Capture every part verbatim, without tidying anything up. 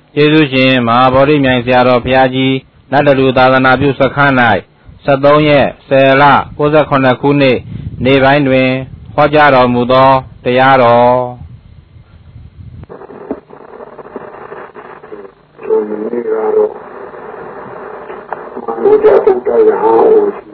ကျေးဇူးရှင်မဟာဗောဓိမြိုင်ဆရာတော်ဘုရားကြီးနတ်တလူသာသနာပြုစခန်း၌ဆက်သုံးရက်ဆယ်လကိုးဆယ်ခုနှစ်ခုနှစ်နေ့ပိုင်းတွင်ဟောကြားတော်မူသောတရားတော်ဒီနေ့ကတော့ဘုရားတုတ်တရားဟောရှိ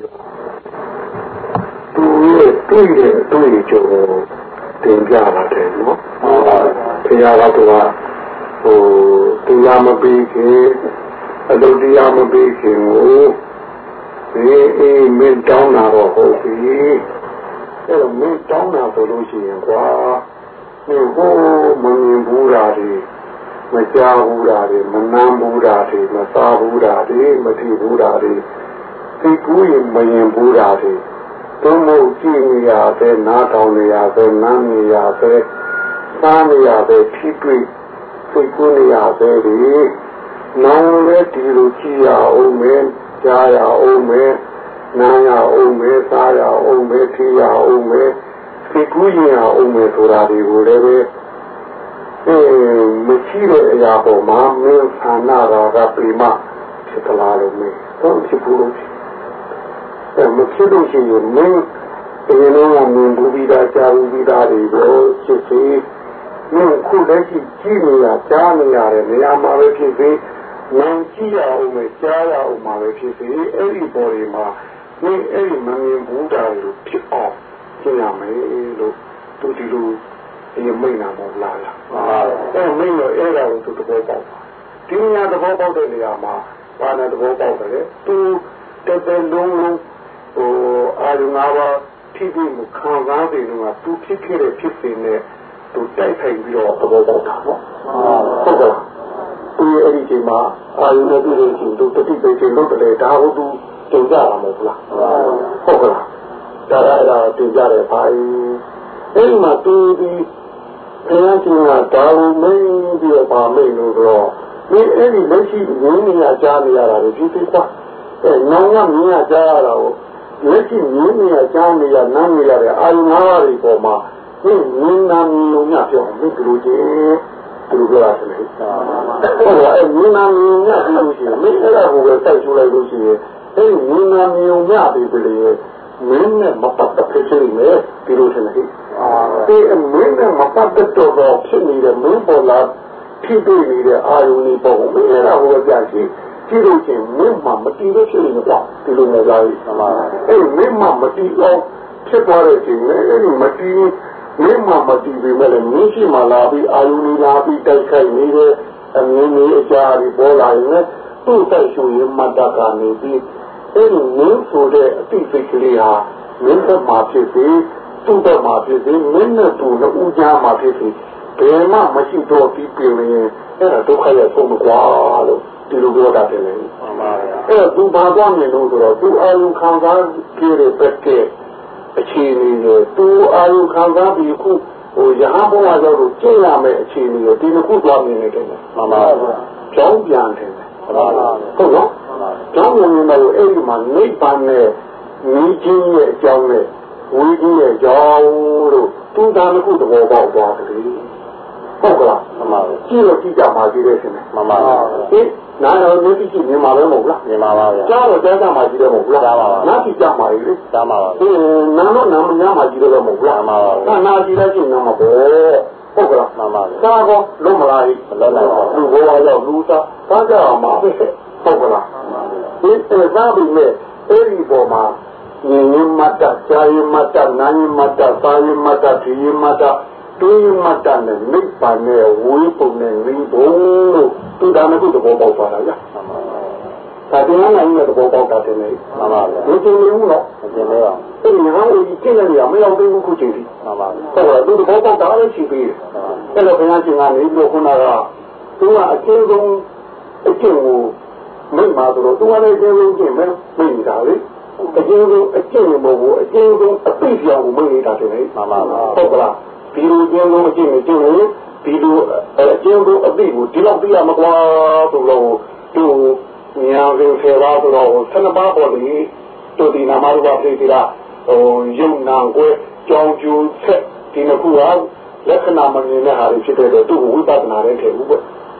သူရဲ့တွေ့တဲ့တွေ့ကြုံတင်ကြပါတယ်နော်ဘုရားကတော့ဟိုတရားမပြီးခင်အလုပ်တရားမပြီးခင်ကိုအေးအေးမင်းတောင်းတာတော့ဟုတ်ပြီအဲ့တော့မင်းတောင်းတာဆိုလို့ရှိရင်ကွာမင်းဟိုမမြင်ဘူးတာဒီမကြားဘူးတာဒီမနာဘူးတာဒီမစားဘူးတာဒီမသိဘူးတာဒီသိကူးရင်မရင်ဘူးတာဒီသုံးဖို့ကြည့်နေရတဲ့နားထောင်နေရတဲ့နားနေရတဲ့စားနေရတဲ့ထိတွေ့သိကူးနေရတဲ့ဒီနောင်လည်းဒီလိုကြည့်ရအောင်မယ်ကြားရအောင်မယ်နားရအောင်မယ်စားရအောင်မယ်ထိရအောင်မယ်သိကူးရင်အောင်မယ်ဆိုတာဒီကိုလည်းပဲအဲမရှိတဲ့အရာပေါ်မှာမင်းဆန္ဒတော်ကပြမဖြစ်သလားလို့မင်းတော့ဖြစ်ဘူးလို့အဲမဖြစ်လို့ရှိရင်မင်းဒီလိုကမင်းဘူပြီးသားကြားဘူးပြီးသားတွေကိုဖြစ်စေမင်းခုလက်ရှိကြည့်နေရကြားနေရတယ်နေရာမှာပဲဖြစ်စေမင်းကြည့်ရအောင်မယ်ကြားရအောင်မှာပဲဖြစ်စေအဲ့ဒီပေါ်ဒီမှာမင်းအဲ့ဒီမမြင်ဘူးတာလို့ဖြစ်အောင်ကျင့်ရမယ်လို့သူဒီလိုဒီမိတ်နာမဟုတ်လားလားအဲ့မိတ်ရောအဲ့ဒါကိုသူသဘောပေါက်ပါဒီညာသဘောပေါက်တဲ့နေရာမှာဘာနဲ့သဘောပေါက်တယ်သူတက်တဲ့လုံးလုံးဟိုအာရုံငါးပါးထိပြီးမခံစားတဲ့လုံးကသူဖြစ်ခဲ့တဲ့ဖြစ်စဉ်နဲ့သူတိုက်ခိုက်ပြီးတော့သဘောပေါက်တာနော်ဟုတ်ကဲ့သူအဲ့ဒီချိန်မှာအာရုံနဲ့တွေ့လို့ရှိရင်သူတတိပိတ်ချိန်လုပ်တယ်ဒါဟုတ်သူတင်ကြတာမဟုတ်လားဟုတ်ကဲ့ဒါအဲ့ဒါတင်ကြတယ်ဘာအဲ့ဒီမှာသူဒီဘုရားရှင်ကဒါကိုမင်းပြီးတော့ဗာမိတ်လို့တော့ဒီအဲ့ဒီလက်ရှိငင်းနေရကြားနေရတာကိုဒီသိကွာအဲနောင်ကမြင်ရကြားရတာကိုလက်ရှိငင်းနေရကြားနေရနားနေရတဲ့အာရုံငါးပါးတွေပေါ်မှာဒီငင်းနာမြင်လို့ညပြောင်းဒီလိုကြီးဒီလိုပြောရတယ်ဟုတ်ကဲ့အဲငင်းနာမြင်ညပြီးလို့ရှိရင်မင်းအဲ့ဒါကိုပဲစိုက်ချိုးလိုက်လို့ရှိရင်အဲ့ငင်းနာမြင်ညပြီးပြီလေမင်းနဲ့မပတ်သက်ဖြစ်နေတယ်ဒီလိုထင်တယ်ဒီမင်းနဲ့မပတ်သက်တော့ဖြစ်နေတဲ့မင်းပေါ်လာဖြစ်တွေ့နေတဲ့အာယုန်တွေပေါ်ကိုမင်းအဲ့ဒါကိုပြချင်ကြည့်လို့ချင်းမင်းမှမတည်လို့ဖြစ်နေတော့ဒီလိုမျိုးသားကြီးအဲ့မင်းမှမတည်တော့ဖြစ်သွားတဲ့ချိန်နဲ့အဲ့ဒီမတည်မင်းမှမတည်ပေမဲ့လည်းမင်းရှိမှလာပြီးအာယုန်တွေလာပြီးတိုက်ခိုက်နေတဲ့အမြင်တွေအကြအတွေပေါ်လာရင်လည်းသူ့တိုက်ရှုရင်မတ္တကနေပြီးအဲ့ဒီမင်းဆိုတဲ့အတိတ်စိတ်ကလေးဟာမင်းတို့မှာဖြစ်စေသူ့တို့မှာဖြစ်စေမင်းနဲ့သူ့နဲ့ဦးကြားမှာဖြစ်စေဘယ်မှမရှိတော့ပြီးပြင်ရင်အဲ့ဒါဒုက္ခရဲ့ဆုံးမကွာလို့ဒီလိုပြောတာတယ်လေမှန်ပါဗျာအဲ့သူဘာကြောင့်လဲလို့ဆိုတော့သူအာယုခံစားကြည့်တဲ့ဘက်ကအခြေအနေတွေသူအာယုခံစားပြီးခုဟိုရဟန်းဘုရားရောက်လို့ကျင့်ရမယ့်အခြေအနေတွေဒီတစ်ခုသွားမြင်နေတယ်မှန်ပါဗျာကြောင်းပြန်တယ်မှန်ပါဗျာဟုတ်နော်ကြောင်းမြင်နေလို့အဲ့ဒီမှာနိဗ္ဗာန်နဲ့မြင်ခြင်းရဲ့အကြောင်းနဲ့ဝိကြီးရဲ့ကြောင်းလို့သူသားတစ်ခုသဘောပေါက်သွားတယ်ဟုတ်ကလားမှန်ပါဘူးကြည့်လို့ကြည့်ကြမှာကြည့်တယ်ရှင်မှန်ပါဘူးဒီနားတော်မျိုးကြည့်ကြည့်မြင်မှာပဲမဟုတ်လားမြင်ပါပါဗျာကြားတော့ကြားကြမှာကြည့်တယ်မဟုတ်လားကြားပါပါနားကြည့်ကြမှာလေကြားပါပါဒီနားတော့နားမညာမှာကြည့်တယ်မဟုတ်လားမှန်ပါပါနားကြည့်လိုက်ကြည့်နားမှာပဲဟုတ်ကလားမှန်ပါဘူးစားကောလုံးမလားမလုံးနိုင်ပါဘူးလူဘောရောက်လူစားစားကြအောင်ပါဟုတ်ကလားဒီစားပြီးမဲ့အဲ့ဒီပေါ်မှာဉာဏ်မတ္တကြာယမတ္တနာယမတ္တသာယမတ္တဒီယမတ္တတွေးမတ္တနဲ့နိဗ္ဗာန်နဲ့ဝိပုံနဲ့ဝိဘုံလို့သူဒါနဲ့ကိုသဘောပေါက်သွားတာဗျာမှန်ပါပါဒါတရားနိုင်တဲ့သဘောပေါက်တာတယ်လေမှန်ပါဗျာဒီလိုမျိုးတော့မကျင်လဲပါအဲ့ဒီငါ့ကိုကြည့်နေရမရောက်သေးဘူးခုချိန်ကြီးမှန်ပါဗျာဟုတ်ကဲ့သူသဘောပေါက်တာလည်းရှိပြီအဲ့တော့ဘုရားရှင်ကနေပြီးခုနကသူကအချင်းဆုံးအကျင့်ကိုမိမှာဆိုတော့သူကလည်းအချင်းဆုံးကျင့်မယ်မိနေတာလေအကျဉ်းဆုံးအကျင့်မဟုတ်ဘူးအကျဉ်းဆုံးအသိပြောင်းကိုမင်းနေတာတယ်မှန်ပါပါဟုတ်ကလားဒီလိုအကျဉ်းဆုံးအကျင့်ကိုကျင့်လို့ဒီလိုအကျဉ်းဆုံးအသိကိုဒီလောက်သိရမှာကွာဆိုတော့သူညာရင်ဆယ်ပါးဆိုတော့ဆယ်နှစ်ပါးပေါ်လေတို့ဒီနာမရူပပြိတိရာဟိုယုံနာကိုကြောင်းကျူဆက်ဒီနှစ်ခုကလက္ခဏာမမြင်တဲ့ဟာတွေဖြစ်တဲ့တော့သူ့ကိုဝိပဿနာနဲ့ထည့်ဘူးပဲ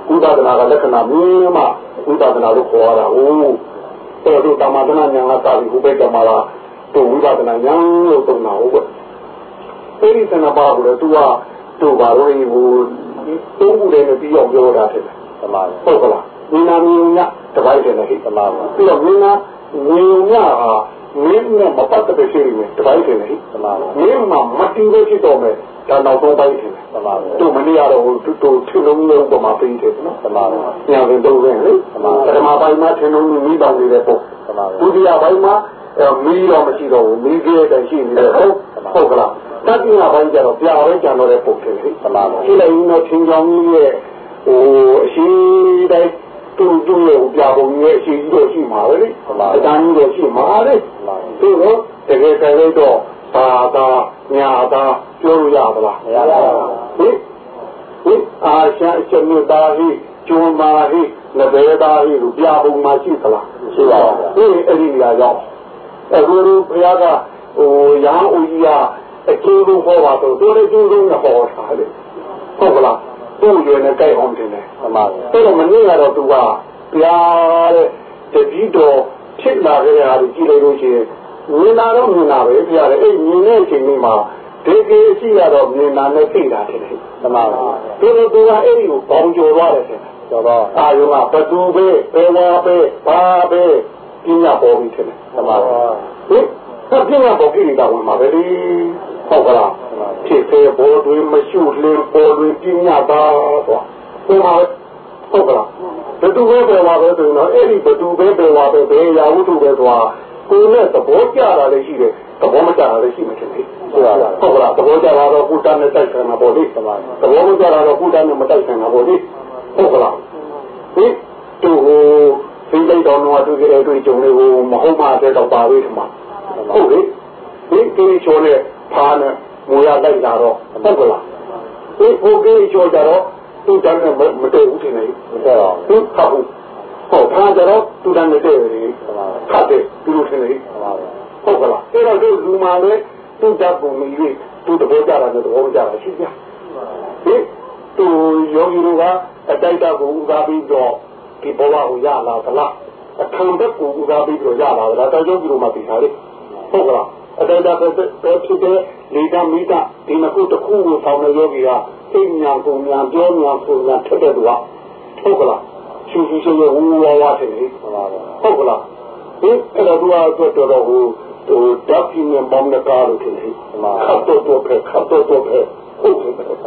ဝိပဿနာကလက္ခဏာမြင်မှဝိပဿနာလို့ခေါ်ရတာဟုတ်အဲ့တော့တမသနာဉာဏ်ကသာပြီးဟိုဘက်ကမှလာတို့ဝိပဿနာဉာဏ်လို့သုံးတာဟုတ်ပဲအဲ့ဒီစနပါဘူးလေသူကတို့ဘာလို့ဟိုသုံးခုတည်းနဲ့ပြီးအောင်ပြောတာတဲ့သမားဟုတ်ကလားဉာဏ်မြင်ညတပိုင်းတယ်လေသမားပြီးတော့ဉာဏ်ဉာဏ်ညဟာမင်းနဲ့မပတ်သက်ဖြစ်နေတပိုင်းတယ်လေသမားမင်းမှမတူလို့ဖြစ်တော့မယ်ဒါနောက်ဆုံးပိုင်းတယ်သမားတို့မနေ့ကတော့တူတူထင်းလုံးလုံးပမာပေးတယ်နော်သမားညာဝင်တော့လေသမားပထမပိုင်းမှာထင်းလုံးမိတောင်နေတဲ့ပုံသမားဒုတိယပိုင်းမှာမီးတော့မရှိတော့ဘူးမီးကြီးတဲ့ရှိနေတယ်ဟုတ်ဟုတ်ကလားတတိယပိုင်းကျတော့ပြားရဲကြံတော့တဲ့ပုံတယ်လေသမားရှိလိုက်ရင်တော့ထင်းကြောင်ကြီးရဲ့ဟိုအရှိတိုင်းတူတူရဲ့ပြားပုံရဲ့အရှိကြီးတော့ရှိမှာပဲလေသမားအတန်းကြီးတော့ရှိမှာလေသူတော့တကယ်တကယ်တော့ဘာသာညာသာပြောလို့ရပါလားမရပါဘူးဟင်ဟင်အာရှာအချက်မြတ်သားဟိကျွန်းပါဟိနဘေသားဟိလို့ပြပုံမှာရှိသလားရှိပါဘူးဟင်အဲ့ဒီနေရာရောက်အခုဘုရားကဟိုရဟန်းဦးကြီးကအကျိုးဆုံးဟောပါတော့သူလည်းကျိုးဆုံးနဲ့ဟောတာလေဟုတ်ကလားသူ့ရဲ့နဲ့ကြိုက်အောင်တင်တယ်မှန်ပါဘူးအဲ့တော့မနေ့ကတော့သူကဘုရားတဲ့တတိတော်ဖြစ်လာခဲ့တာကိုကြည့်လိုက်လို့ရှိရင်မြင်လာတော့မြင်လာပဲပြရတယ်အဲ့မြင်တဲ့အချိန်လေးမှာဒီကေရှိရတော့မြင်လာနဲ့သိတာတယ်သမားသူတို့ကအဲ့ဒီကိုပေါင်းကျော်သွားတယ်ဆိုတော့အာယုကဘသူပဲဘယ်ဝါပဲဘာပဲပညာပေါ်ပြီးတယ်သမားဟင်ပညာပေါ်ပြီးနေတာဝင်မှာပဲလေဟုတ်ကလားဖြစ်သေးဘောတွေမရှိလင်းပေါ်တွေပညာသာတော့ဟိုမှာဟုတ်ကလားဘသူပဲဘယ်ဝါပဲဆိုတော့အဲ့ဒီဘသူပဲဘယ်ဝါပဲဘယ်ရာဝတ္ထုပဲဆိုတာကိုယ်နဲ့သဘောကျတာလည်းရှိတယ်သဘောမကျတာလည်းရှိမှဖြစ်တယ်ဟုတ်လားဟုတ်ကလားသဘောကျတာတော့ကုတ္တနဲ့တိုက်ဆိုင်တာပေါ့လေသဘောမကျတာတော့ကုတ္တနဲ့မတိုက်ဆိုင်တာပေါ့လေဟုတ်ကလားဟင်သူဟိုစိတ်လိုက်တော်တော့သူကြတဲ့တွေ့ကြုံလေးကိုမဟုတ်မှတဲ့တော့ပါပြီထမဟုတ်လေဒီကိချိုးနဲ့ဖားနဲ့မူရလိုက်လာတော့ဟုတ်ကလားဒီဟိုကိချိုးကြတော့သူတန်းနဲ့မတည့်ဘူးထင်တယ်ဟုတ်တော့သူခါဘူးဟုတ်ဖားကြတော့သူတန်းနဲ့တည့်တယ်ခတ်တယ်သူလို့ထင်တယ်ဟုတ်ကလားအဲ့တော့ဒီလူမှလည်းသူတတ်ပုံမီးသူတဘောကြတာနဲ့တဘောမကြတာရှိကြဟင်သူယောဂီတို့ကအတိုက်တာကိုဥကားပြီးတော့ဒီဘဝကိုရလာသလားအခမ်းဘက်ကိုဥကားပြီးတော့ရလာသလားတောင်ကျုံးကြီးတို့မှသိတာလေဟုတ်ကလားအတိုက်တာပဲဖြစ်တဲ့လေကမိတာဒီနှစ်ခုတစ်ခုကိုဆောင်တဲ့ယောဂီကသိညာပုံညာပြောညာပုံညာထက်တဲ့သူကဟုတ်ကလားရှူရှူရှူဝူဝါဝါတယ်ဟုတ်ကလားဟင်အဲ့တော့သူကတော်တော်ဟိုဟိုဓာတ်ပြင်းနဲ့ပေါင်းတဲ့ကားလို့ထင်တယ်ခတ်တော့တော့ပဲခတ်တော့တော့ပဲဟုတ်တယ်ဟင်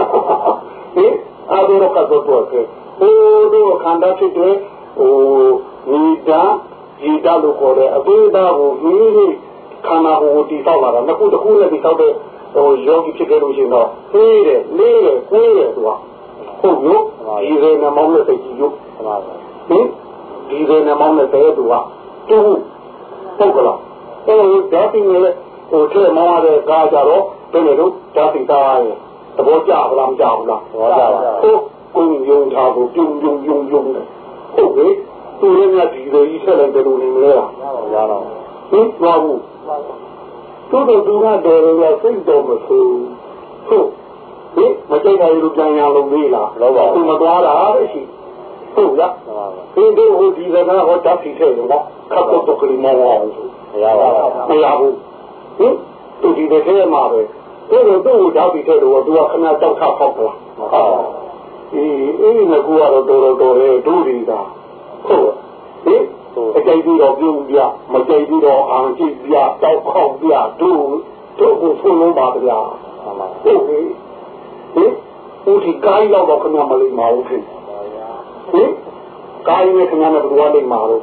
အားတော့ခတ်တော့တော့ပဲဟိုတို့ခန္ဓာဖြစ်တဲ့ဟိုမိသားဒီတာလို့ခေါ်တဲ့အသေးသားကိုမိမိခန္ဓာကိုတည်ဆောက်လာတာနှစ်ခုတစ်ခုနဲ့တည်ဆောက်တဲ့ဟိုယောဂီဖြစ်ခဲ့လို့ရှိရင်တော့သေးတယ်လေးတယ်ကိုယ်တယ်သူကဟုတ်လို့ဒီရေနဲ့မောင်းတဲ့စိတ်ကြီးရုပ်ဟင်ဒီရေနဲ့မောင်းတဲ့တဲ့သူကတူဟုတ်ကလားအဲ့ဒါဓာတ်ပြင်းနဲ့ဟိုထဲမောင်းရတဲ့ကားကြတော့ဘယ်လိုလုပ်ဓာတ်ပြင်းသားရဲ့သဘောကျဗလားမကျဘူးလားသဘောကျပါဟုတ်ကိုယ်ယုံထားဖို့ပြုံပြုံယုံယုံတယ်ဟုတ်ပြီသူလည်းမြတ်ဒီလိုကြီးဆက်လိုက်တယ်လို့နေမလဲလားရတော့ဟင်သွားဘူးသူတို့သူကတော့ရစိတ်တော်မဆိုးဟုတ်ဟင်မကြိုက်တာလို့ပြန်ရလုံးသေးလားလောပါသူမသွားတာရှိဟုတ်လားဒီလိုဟိုဒီကကဟောဓာတ်ဖြစ်တယ်နော်ခပ်တော့တော့ကလေးမောင်းအောင်မရပါဘူးမရဘူးဟင်သူဒီတစ်ခဲမှာပဲသူတို့သူ့ကိုဓာတ်ဖြစ်တယ်တော့သူကခဏတောက်ခါဖောက်လာဟုတ်အေးအေးငါကတော့တော်တော်တော်ရဲ့ဒုရီတာဟုတ်ဟင်အကြိုက်ပြီးတော့ပြုံးပြမကြိုက်ပြီးတော့အာကြည့်ပြတောက်ခေါက်ပြတို့တို့ကိုဖုန်းလုံးပါဗျာဟုတ်ပြီဟင်ဦးဒီကိုင်းတော့ခဏမလေးမအောင်ဖြစ်ဟင်ကိုင်းနဲ့ခဏနဲ့ဘယ်လိုလိမ့်မှာလို့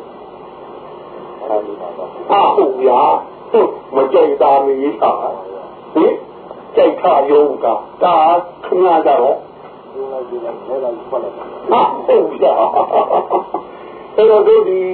အာဟုတ်ဗျာမကြိုက်တာမီးတာဟင်ကြိုက်ခါယုံကဒါခဏကြတော့ဟာဟုတ်ဗျာအဲ့တော့ဒီဟို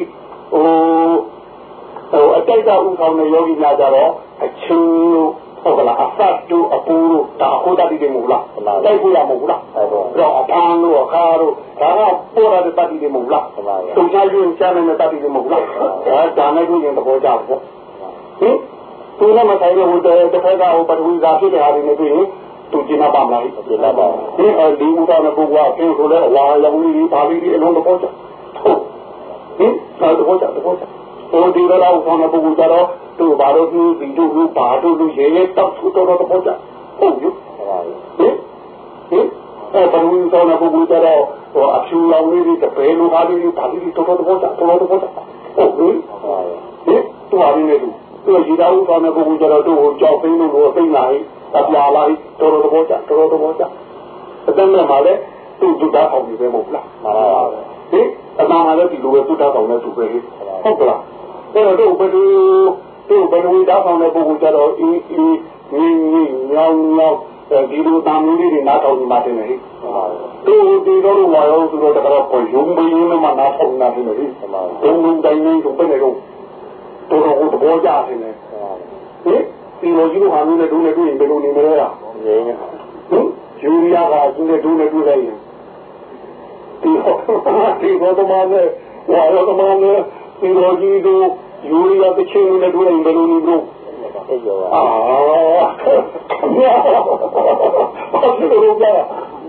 ဟိုအတိုက်တာဥဆောင်တဲ့ယောဂီများကြတော့အချင်းဟုတ်ကလားအဖတ်တို့အပူတို့ဒါဟိုတတ်တယ်မဟုတ်လားတိုက်ဖို့ရမဟုတ်လားအဲ့တော့အဖန်တို့အခါတို့ဒါကပေါ်ရတဲ့တတ်တယ်မဟုတ်လားသူချရွေးချမ်းတဲ့တတ်တယ်မဟုတ်လားဒါဒါနဲ့ကိုရင်သဘောကျပေါ့ဟင်သူလည်းမဆိုင်လို့ဟိုတဲ့တစ်ခါကဟိုပထဝီသာဖြစ်တဲ့ဟာတွေနဲ့တွေ့ရင်သူကျင်နာပါမလားကျင်နာပါဒီအဲဒီဥဒါနဲ့ပုဂ္ဂိုလ်ကင်းဆိုလဲလာရောင်လေးပါဠိလေးအလုံးတော့ကြဟုတ်ဟင်သာတော့ကြတော့ကြဟိုဒီတော့ဆောင်းတဲ့ပုဂ္ဂိုလ်ကြတော့သူဘာလို့ဒီဒီတို့လူပါတို့လူရဲရဲတောက်ထူတော့တော့ကြဟုတ်ယူဟင်ဟင်အဲဘယ်လိုဆောင်းတဲ့ပုဂ္ဂိုလ်ကြတော့ဟိုအဖြူရောင်လေးတွေတပယ်လိုပါလေးတွေပါဠိလေးတော်တော်ကြတော်တော်ကြဟုတ်ဟင်ဟင်သူအရင်းနဲ့သူသူရည်သားဥဆောင်းတဲ့ပုဂ္ဂိုလ်ကြတော့သူ့ကိုကြောက်သိမ်းလို့ကိုသိမ်းလာရင်အပြာလိုက်တော်တော်ဘောကြတော်တော်ဘောကြအတမ်းနဲ့မှလည်းသူ့သူ့သားအောင်ပြီပဲမဟုတ်လားမှန်ပါပါဟင်အမှန်မှလည်းဒီလိုပဲသူ့သားအောင်လည်းသူပဲဟုတ်ကလားအဲ့တော့ဘယ်လိုသူ့ဘယ်လိုသားအောင်တဲ့ပုဂ္ဂိုလ်ကြတော့အင်းအင်းငင်းငင်းညောင်းညောင်းဒီလိုတာမူလေးတွေနားထောင်နေမှတင်တယ်ဟိသူဒီလိုဝါရောသူတို့ကတော့ကိုယုံမင်းနဲ့မှနားထောင်နေတယ်ဟိဘုံဘုံတိုင်းနေတော့ပဲတော့တော်တော်ဘောကြတယ်ဟင်ဒီလိုကြီးတို့ဟာမျိုးနဲ့ဒုနဲ့တွေ့ရင်ဘယ်လိုနေမလဲလားငြိမ်းဟင်ယူရီးယားကသူနဲ့ဒုနဲ့တွေ့လိုက်ရင်ဒီဟောဒီဘောတမနဲ့ဝါရောတမနဲ့ဒီလိုကြီးတို့ယူရီးယားတစ်ချိန်နဲ့တွေ့ရင်ဘယ်လိုနေလို့အာဘာလို့လဲဘာ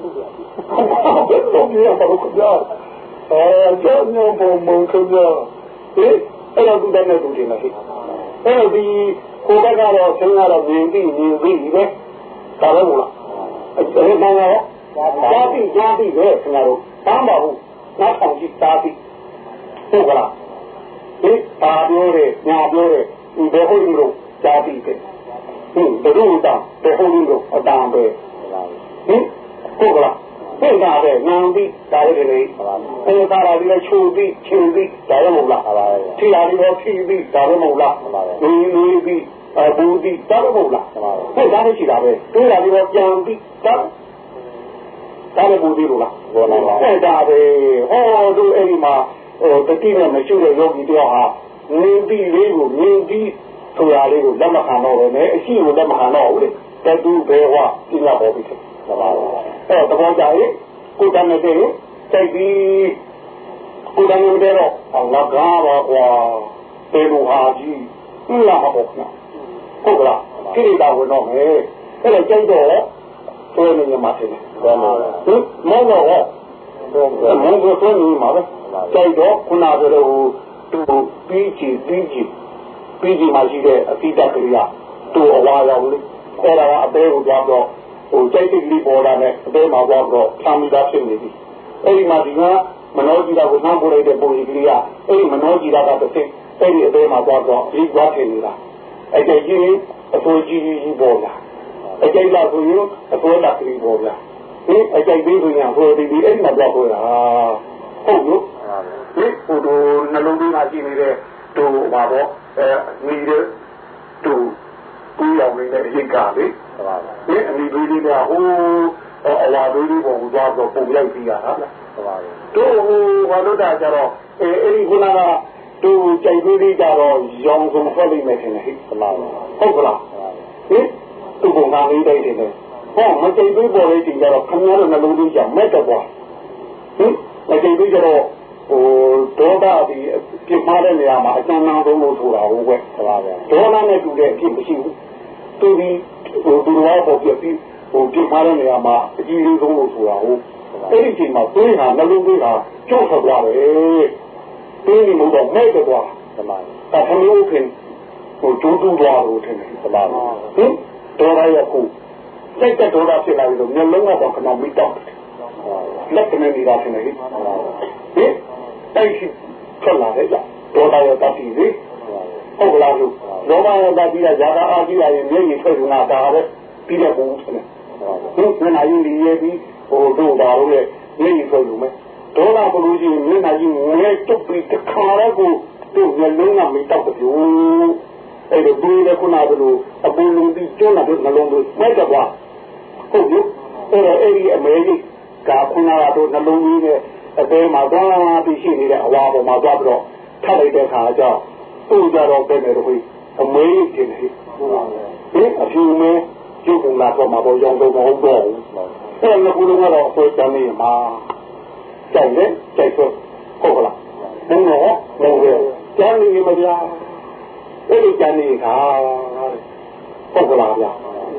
လို့လဲဘာလို့လဲအဲကြောင့်မျိုးပုံမှန်ခင်ဗျာဒီအဲ့တော့ဒီတဲ့နဲ့တူတယ်လားဟဲ့အဲ့တော့ဒီကိုယ်ကတော့ဆင်းရတော့မြင်ပြီးမြင်ပြီးပဲဒါပဲမို့လားအဲ့ဒါမှတော့ကြားပြီးကြားပြီးပဲခင်ဗျားတို့တောင်းပါဘူးနောက်ဆောင်ကြည့်သားပြီးဟုတ်ကလားဒီပါပြောတယ်ညာပြောတယ်ဒီဘယ်ဟုတ်လို့ကြားပြီးတယ်ဟင်ဘယ်လိုတောင်းဘယ်ဟုတ်လို့အတောင်းပဲဟင်ဟုတ်ကလားသိတာပဲညာပြီးဒါလည်းလေအဲဒါလာပြီးချိုးပြီးချင်းပြီးဒါလည်းမဟုတ်လားထိလာပြီးတော့ထိပြီးဒါလည်းမဟုတ်လားနေနေပြီးအဘူဒီဒါလည်းမဟုတ်လားဟုတ်ဒါလည်းရှိတာပဲတွေးလာပြီးတော့ပြန်ပြီးဒါဒါလည်းဘူဒီလို့လားဘောလားအဲဒါပဲဟောသူအဲ့ဒီမှာဟိုတတိနဲ့မရှိတဲ့ယောဂီတယောက်ဟာနေပြီးလေးကိုမြင်ပြီးဆိုတာလေးကိုလက်မခံတော့ပဲအရှိကိုလက်မခံတော့ဘူးလေတတူဘဲဟောပြလာပေါ်ပြီအဲ့တော့တဘောကြရင်ကိုယ်တမ်းနဲ့တဲ့တိုက်ပြီးကိုယ်တမ်းနဲ့တော့အလကားပါကွာပေလူဟာကြီးလာမဟုတ်နော်ဟုတ်ကလားခိရိတာဝင်တော့မယ်အဲ့တော့ကြိုက်တော့သွေးနေမှာတယ်ဟင်မောတော့ဟောမောကိုသွေးနေမှာပဲကြိုက်တော့ခုနကလိုသူပြီးကြည့်ပြီးကြည့်ပြီးကြည့်မှရှိတဲ့အတိတ်ကလေးကသူ့အဝါရောက်လေအဲ့ဒါကအသေးကိုကြောက်တော့ဟိုကြိုက်တဲ့လေးပေါ်လာနဲ့အသေးမှာတော့တော့ဆာမီတာဖြစ်နေပြီအဲ့ဒီမှာဒီကမနောကြီးတာကိုနှောင်းပို့လိုက်တဲ့ပုံကြီးကလေးကအဲ့ဒီမနောကြီးတာကတစ်စိအဲ့ဒီအသေးမှာတော့တော့အလေးပွားဖြစ်နေတာအဲ့ဒီကြီးအဖိုးကြီးကြီးပေါ်လာအဲ့ဒီလာဆိုရင်အဖိုးလာကလေးပေါ်လာဒီအဲ့ဒီပြီးဆိုရင်ဟိုဒီဒီအဲ့ဒီမှာတော့ပေါ်လာဟုတ်လို့ဒီဟိုတို့နှလုံးသွင်းလာကြည့်နေတဲ့တို့ပါတော့အဲမိတဲ့တို့ကိုရောင်နေတဲ့ရိတ်ကလေဒီအမိသေးလေးကဟိုအဝါသေးလေးပေါ်ကိုသွားတော့ပုံလိုက်ပြီးရတာလားတို့ဟိုဘာလို့တာကြတော့အဲအဲ့ဒီခုနကတို့ကြိုက်သေးလေးကြတော့ရောင်စုံထွက်လိမ့်မယ်ထင်တယ်ဟိဟုတ်ကလားဟင်သူ့ကောင်လေးတိုက်တယ်ဟောမကြိုက်သေးပေါ်လေးကြည့်ကြတော့ခင်ဗျားတို့နှလုံးသွင်းကြမဲ့တော့ဟင်မကြိုက်သေးကြတော့ဟိုဒေါသဒီပြစ်မှားတဲ့နေရာမှာအကျဉ်းအောင်လို့ဆိုတာဟုတ်ကဲ့ဟုတ်ပါဗျာဒေါသနဲ့တူတဲ့အဖြစ်မရှိဘူးသူဒီဟိုသူတော်ပေါ်ပြပြီးဟိုပြစ်မှားတဲ့နေရာမှာအကြီးလေးဆုံးလို့ဆိုတာဟုတ်အဲ့ဒီချိန်မှာသွေးဟာနှလုံးသွေးဟာကျုပ်ထွက်သွားတယ်သွေးနေလို့တော့မဲ့တော့သွားသမားဒါခမျိုးခင်ဟိုကျိုးတူးသွားလို့ထင်တယ်သမားဟင်ဒေါသရဲ့ကိုစိတ်တဲ့ဒေါသဖြစ်လာပြီးတော့မျက်လုံးကတော့ခဏမိတော့လက်ကနေနေတာထင်တယ်ဟင်အဲ့ဒီထွက်လာတယ်ကြဒေါသရဲ့တတိလေဟုတ်လားလို့လောဘရဲ့တတိကဇာတာအာကြီးလာရင်မျက်ရည်ထွက်နေတာဒါပဲပြီးတဲ့ပုံစံနဲ့ဟင်မျက်နှာရင်းဒီရဲ့ပြီးဟိုတို့ဒါလို့လေမျက်ရည်ထွက်လို့မယ်ဒေါသဘလို့ကြီးမျက်နှာရင်းငဲတုပ်ပြီးတခါတော့ကိုသူ့မျက်လုံးကမိတော့တယ်အဲ့ဒါပြီးတဲ့ခုနကလိုအပူလုံးပြီးကျွန်းလာတဲ့နှလုံးသွင်းမဲ့တော့ဟုတ်ပြီအဲ့ဒါအဲ့ဒီအမေကြီးကခုနကတော့နှလုံးသွင်းတဲ့အသေးမှာသွားပြီးရှိနေတဲ့အဝါပေါ်မှာသွားပြီးတော့ထပ်လိုက်တဲ့အခါကျတော့သူ့ကြတော့ပဲနေတော့အမေကြီးနေဟင်အဖြူမဲကျုပ်ကလာတော့မှာပေါ်ရောင်းတော့မဟုတ်တော့ဘူးအဲ့ဒါကူလုံးကတော့အဆွေးတမ်းနေမှာကြိုက်တယ်ကြိုက်တော့ဟုတ်ကလားဘုံတော့ဘုံရဲ့ကျမ်းနေမပြအဲ့ဒီကျမ်းနေခါဟုတ်ကလားဗျာဟ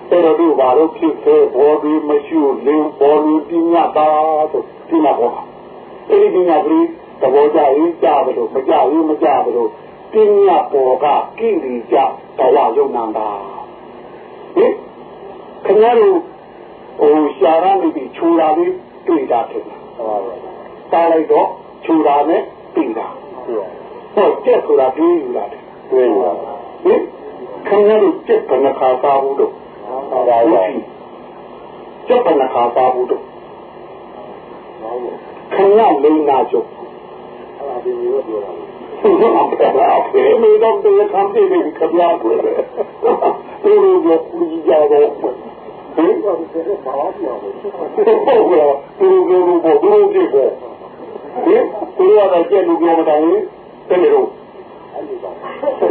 အဲ့တော့ဒီဘာလို့ဖြစ်သေးဘောဒီမရှိလင်းဘောလူပညာတာဆိုဒီမှာဟောအဲ့ဒီပညာကလေးသဘောကျရင်ကြားတယ်လို့မကြဘူးမကြဘူးလို့ပညာပေါ်ကကိလေသာဘဝယုံနာတာဟင်ခင်ဗျားတို့ဟိုရှာရနေပြီးခြူတာလေးတွေ့တာတယ်တားလိုက်တော့ခြူတာနဲ့ပြီးတာဟုတ်ကျက်ဆိုတာပြီးယူလာတယ်တွေ့ရဟင်ခင်ဗျားတို့ကျက်ဘယ်နှခါသားဘူးတော့ဒါပါကျက်ဘယ်နှခါသားဘူးတော့ခင်ဗျားလိမ့်နာချုပ်အဲ့ဒါဒီမျိုးပြောတာဟုတ်ပါဘူးအဲ့ဒီတော့ဒီကံပြေးခပြားကိုလေဒီလိုကိုကြီးကြတော့ဟင်ဘာလို့လဲဘာလို့လဲဟုတ်ကဲ့ဒီလိုလိုဘောဒီလိုကြည့်ပေါ့ဟင်ဒီလိုတော့ကျက်လူပြောမတိုင်းတကယ်လို့အဲ့ဒီပါ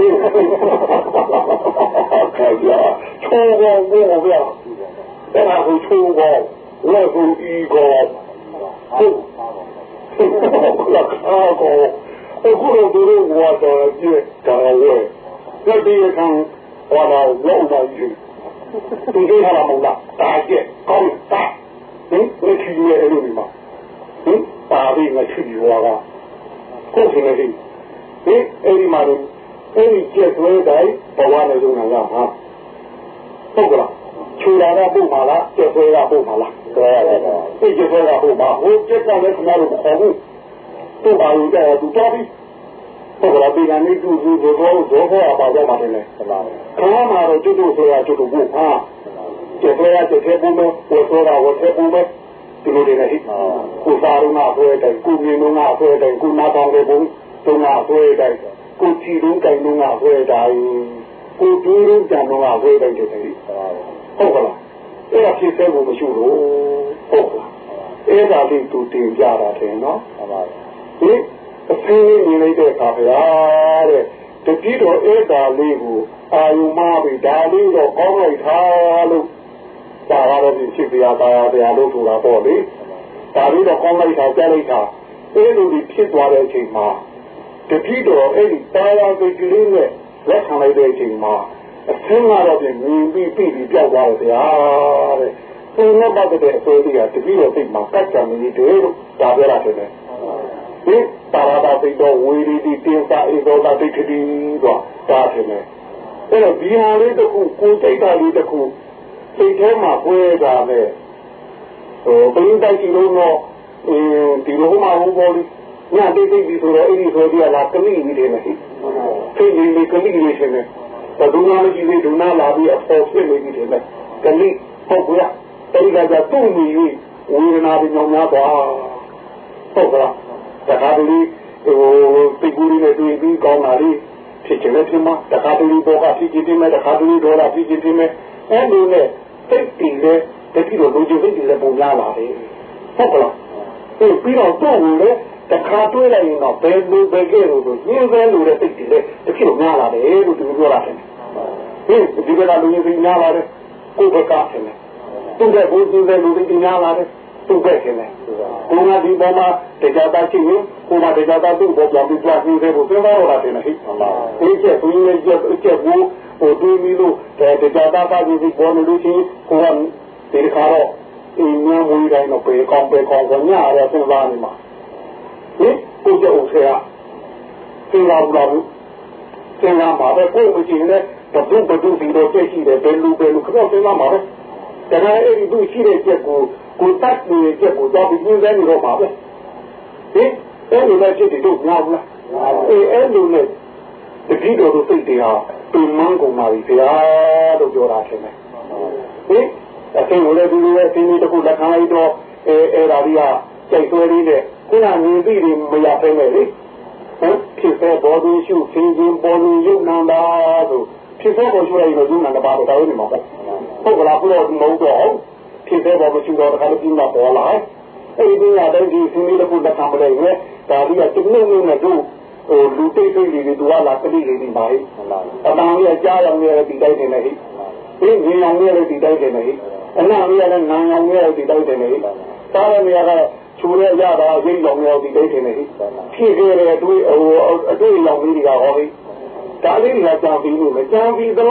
ခိုင်ရချိုးကောဘောဗျာအဲ့ဒါကိုချိုးကောလက်ကိုဤကောဟုတ်လက်ကောအခုတော့ဒီလိုဝါတော့ကြည့်တာလေဒီဒီခံဟောတော့လောက်ပါကြီးဒီလိုဟာမလားတာကျက်ကောင်းတာဟင်ဒီချီရဲ့အဲ့လိုဒီမှာဟင်ပါပြီးငါချီရွာကကိုယ်ကနေဟင်အဲ့ဒီမှာတော့အဲ့ဒီကျက်သွဲတိုင်းဘဝနဲ့လုံးလာဟာဟုတ်ကလားချူလာတော့ပုံပါလားကျက်သွဲကပုံပါလားသွဲရတယ်ဒီကျက်သွဲကပုံပါဟိုကျက်ကလည်းခဏလို့မခေါ်ဘူးသူ့ဘာလို့တဲ့သူတော်ပြီဟုတ်ကဲ့ဒီကနေ့သူသူတို့တို့ဘောအပါတော့မှတယ်လေခဏမှာတော့ကျွတ်တို့ဆိုရကျွတ်တို့ဘူးဟာကျေဖရကျေဖဘူးမဝတ်ဆိုတာဝတ်ဖဘူးမဒီလိုတွေနဲ့ဟိကိုစားရုံနာဆွဲတယ်ကိုမြင်လုံးနာဆွဲတယ်ကိုနာတောင်းတယ်ဘုံတုံးနာဆွဲတယ်ကိုချီလုံးတိုင်လုံးနာဆွဲတယ်ကိုဒူးလုံးကြံလုံးနာဆွဲတယ်တဲ့ဟုတ်ကဲ့အဲ့ဒါဖြစ်သေးဘူးမရှိလို့ဟုတ်ကဲ့အဲ့ဒါလေးသူတင်ကြတာတယ်နော်ဟုတ်ပါဘူးဟင်အဖေးနေလိုက်တဲ့အခါဗျာတဲ့တတိတော်အဲ့ဒါလေးကိုအာယုမပြီးဒါလေးတော့ကောင်းလိုက်တာလို့ဒါကတော့ဒီဖြစ်ပြတာတရားလို့ဆိုတာပေါ့လေဒါလေးတော့ကောင်းလိုက်တာကြားလိုက်တာအဲ့လိုဒီဖြစ်သွားတဲ့အချိန်မှာတတိတော်အဲ့ဒီတရားစိတ်ကလေးနဲ့လက်ခံလိုက်တဲ့အချိန်မှာအဆင်းကတော့ပြင်မြင်ပြီးပြီးပြီးပြောက်သွားတယ်ဗျာတဲ့ဒီနေ့ပတ်တဲ့အစိုးရတတိတော်စိတ်မှာကတ်ကြံနေတယ်လို့ဒါပြောတာတယ်ဒီတာရတာစိတ်တော့ဝေရီဒီတင်စာဧသောတာဒိဋ္ဌိတော့ဒါတယ်အဲ့တော့ဒီဟာလေးတစ်ခုကိုစိတ်ဓာတ်လေးတစ်ခုစိတ်ထဲမှာပွဲတာနဲ့ဟိုဘင်းတိုက်ကြည့်လို့တော့ဒီလိုမှဟောပေါ်လို့ညတိတ်တိတ်ပြီးဆိုတော့အဲ့ဒီဆိုပြလာကမိကြီးတယ်မရှိစိတ်ကြီးလေးကမိကြီးရှင်နေဘယ်သူမှမရှိသေးဒုနာလာပြီးအပေါ်ဖြစ်နေပြီတယ်ကမိဟုတ်ကဲ့အဲ့ဒီကကြသူ့မီ၍ဝေဒနာပြီးညောင်းများသွားဟုတ်ကဲ့တခါတလေဟိုပိကူလေးနဲ့တွေ့ပြီးကောင်းတာလေးဖြစ်ချင်တယ်ဖြစ်မှာတခါတလေဘောကဖြစ်ချင်တယ်တခါတလေဒေါ်လာဖြစ်ချင်တယ်အဲ့လိုနဲ့စိတ်တည်လေတတိတော့လူကြီးစိတ်တည်လေပုံရပါလေဟုတ်ကလားအဲ့ပြီးတော့တော့လေတခါတွေ့လိုက်ရင်တော့ဘယ်လိုပဲကြည့်လို့ဆိုရင်းစဲလို့တဲ့စိတ်တည်လေတတိတော့များလာတယ်လို့သူပြောတာတယ်ဟင်ဒီကလာလူကြီးစိတ်များလာတယ်ကိုယ်ကကတယ်သူ့ရဲ့ဘုရားစိတ်လူကြီးများလာတယ်သူ့ပဲခင်ဗျကိုနာဒီပေါ်မှာတရားတာရှိရင်ကိုနာတရားတာသူ့ပေါ်ပြောင်းပြီးကြွားပြီးတဲ့ကိုသင်္ဘောလာတယ်ဟိဒီချက်သူရဲ့ချက်ချက်ဘူးဟိုဒီမီလို့တရားတာပါပြီးပေါ်နေလို့ရှိကိုကဒီခါတော့အင်းမျိုးဝေးတိုင်းတော့ပေကောင်းပေကောင်းကညရစဉ်းစားနေမှာဟင်ကိုကျုပ်ဆရာစဉ်းစားဘူးလားစဉ်းစားမှာပဲကိုယ်ကိုကြည့်နေဘုဘဒုဒီတော့ချက်ရှိတယ်ဘယ်လိုဘယ်လိုကတော့စဉ်းစားမှာပဲဒါကအဲ့ဒီသူရှိတဲ့ချက်ကိုကိုတတ်နေတဲ့ချက်ကိုတော့ပြီးင်းစဲနေတော့ပါပဲဟင်အဲ့လိုနဲ့ဖြစ်တယ်တို့များဘူးလားအေးအဲ့လိုနဲ့တတိတော်တို့စိတ်တရားပြင်မန်းကုန်ပါပြီဗျာလို့ပြောတာခင်ဗျဟင်အသိကိုလည်းဒီလိုပဲအသိလေးတစ်ခုလက်ခံလိုက်တော့အဲအဲ့ဒါကြီးကကြိုက်ဆွဲလေးနဲ့ခုနမြင်ပြီးမရဖဲနဲ့လေဟင်ဖြစ်တဲ့ဘောဓိရှုသင်ခြင်းပေါ်လို့ရုပ်နာတာဆိုဖြစ်တဲ့ဘောရှုရရင်တော့ရုပ်နာတာပါတော့တော်နေမှာပေါ့ဟုတ်ကလားဘုရားမဟုတ်တော့ဖြစ်တဲ့ဘောမရှိတော့တခါလို့ပြီးမှပေါ်လာအဲ့ဒီညတိုင်းဒီသင်လေးတစ်ခုလက်ခံမလိုက်နဲ့ဒါကြီးကတစ်နည်းနည်းနဲ့တို့ဟိုလူတိတ်တိတ်လေးတွေသူကလာကတိလေးတွေပါဟိအတန်ကြီးကကြားရောက်နေတဲ့ဒီတိုက်နေနေဟိဒီငင်းအောင်နေတဲ့ဒီတိုက်နေနေဟိအနာကြီးကလည်းနာအောင်နေတဲ့ဒီတိုက်နေနေဟိစားရနေရကချူရရတာရိတ်အောင်နေတဲ့ဒီတိုက်နေနေဟိဖြစ်ခဲ့တဲ့အတွေ့ဟိုအတွေ့အရောက်လေးတွေကဟောဟိဒါလေးတွေကကြာပြီးလို့မကြာပြီးတော့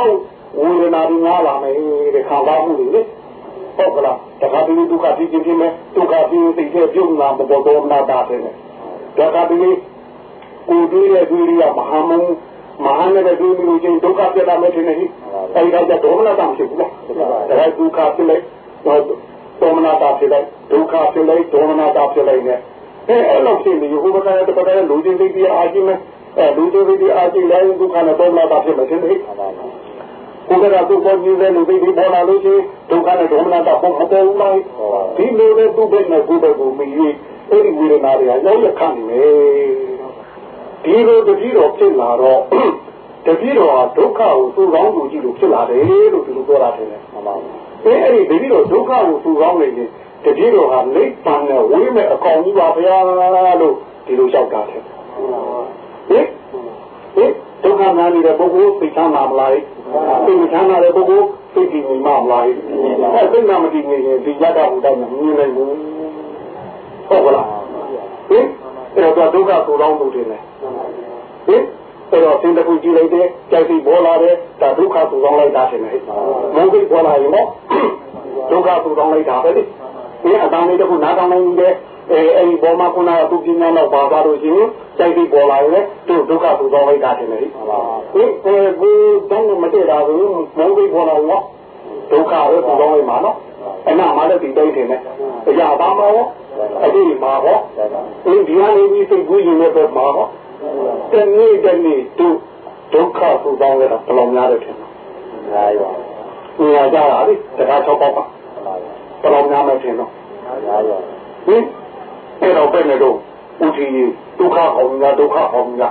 ဝေဒနာတွေများလာမယ်တဲ့ခံစားမှုတွေလေဟုတ်ကလားတခါတည်းဒုက္ခဖြစ်ခြင်းဖြစ်မယ်ဒုက္ခဖြစ်စိတ်ထဲပြုံးလာပေါ်တော်နာတာတယ်တခါတည်းကိုတွေ့တဲ့တွေ့ရမဟာမုံမဟာနဲ့တွေ့လို့ချင်းဒုက္ခပြလာမယ်ထင်တယ်ဟိအဲဒီကဒေါမနတာဖြစ်ဘူးလားဒါကဒုက္ခဖြစ်လိုက်ဒေါမနတာဖြစ်လိုက်ဒုက္ခဖြစ်လိုက်ဒေါမနတာဖြစ်လိုက်နဲ့အဲအဲ့လိုဖြစ်နေဟိုဘက်ကတပတ်တည်းလူချင်းသိပြီးအားကြီးမယ်အဲလူချင်းသိပြီးအားကြီးလိုက်ဒုက္ခနဲ့ဒေါမနတာဖြစ်မယ်ထင်တယ်ဟိကိုယ်ကသူ့ပေါ်ကြီးတဲ့လူသိပြီးပေါ်လာလို့ချင်းဒုက္ခနဲ့ဒေါမနတာပုံမပေါ်ဘူးလားဒီလိုနဲ့သူ့ဘက်နဲ့ကိုယ်ဘက်ကိုမြည်အဲ့ဒီဝေဒနာတွေကရောက်ရခန့်နေဒီလိုတတိတော်ဖြစ်လာတော့တတိတော်ဟာဒုက္ခကိုသူ့ကောင်းသူကြည့်လို့ဖြစ်လာတယ်လို့ဒီလိုပြောတာတယ်မှန်ပါဘူးအဲအဲ့ဒီတတိတော်ဒုက္ခကိုသူ့ကောင်းနေရင်တတိတော်ဟာလိမ့်ပန်နဲ့ဝေးမဲ့အကောင်ကြီးပါဗျာလို့ဒီလိုလျှောက်တာတယ်ဟင်ဟင်ဒုက္ခနာနေတဲ့ပုဂ္ဂိုလ်သိချမ်းလာမလားသိချမ်းလာတဲ့ပုဂ္ဂိုလ်သိကြည့်နေမှာမလားအဲသိနာမကြည့်နေရင်ဒီရတ္တဟူတိုင်းမမြင်နိုင်ဘူးဟုတ်ကလားဟင်အဲ့တော့ဒုက္ခကိုတောင်းလို့တင်တယ်ဟင်အဲ့တော့သင်တခုကြည့်လိုက်တယ်ကြိုက်ပြီးပေါ်လာတယ်ဒါဒုက္ခကိုတောင်းလိုက်တာတင်တယ်မုန်းပြီးပေါ်လာရင်တော့ဒုက္ခကိုတောင်းလိုက်တာပဲလေဒီအတိုင်းလေးတခုနားထောင်နေတယ်အဲအဲ့ဒီပေါ်မှာခုနကသူပြင်းနေတော့ပါသွားလို့ရှိရင်ကြိုက်ပြီးပေါ်လာရင်သူဒုက္ခကိုတောင်းလိုက်တာတင်တယ်ဟင်အဲဒီတောင်းမတည့်တာဘူးမုန်းပြီးပေါ်လာတော့ဒုက္ခကိုတောင်းလိုက်မှာနော်အနာမှာလည်းဒီတိုင်းတင်တယ်အရာပါမှာရောအဒီမှာဟောအင်းဒီဟာလေးကြီးစိတ်ကူးရင်လည်းတော့မှာဟောတနေ့တနေ့သူဒုက္ခပူပေါင်းရတာဘယ်လိုများတယ်ထင်လဲများရောညကြတာလေတခါ၆ပေါက်ပါဘယ်လိုများမထင်တော့များရောဟင်အဲ့တော့ပဲနေတော့ဥတီဒုက္ခအောင်များဒုက္ခအောင်များ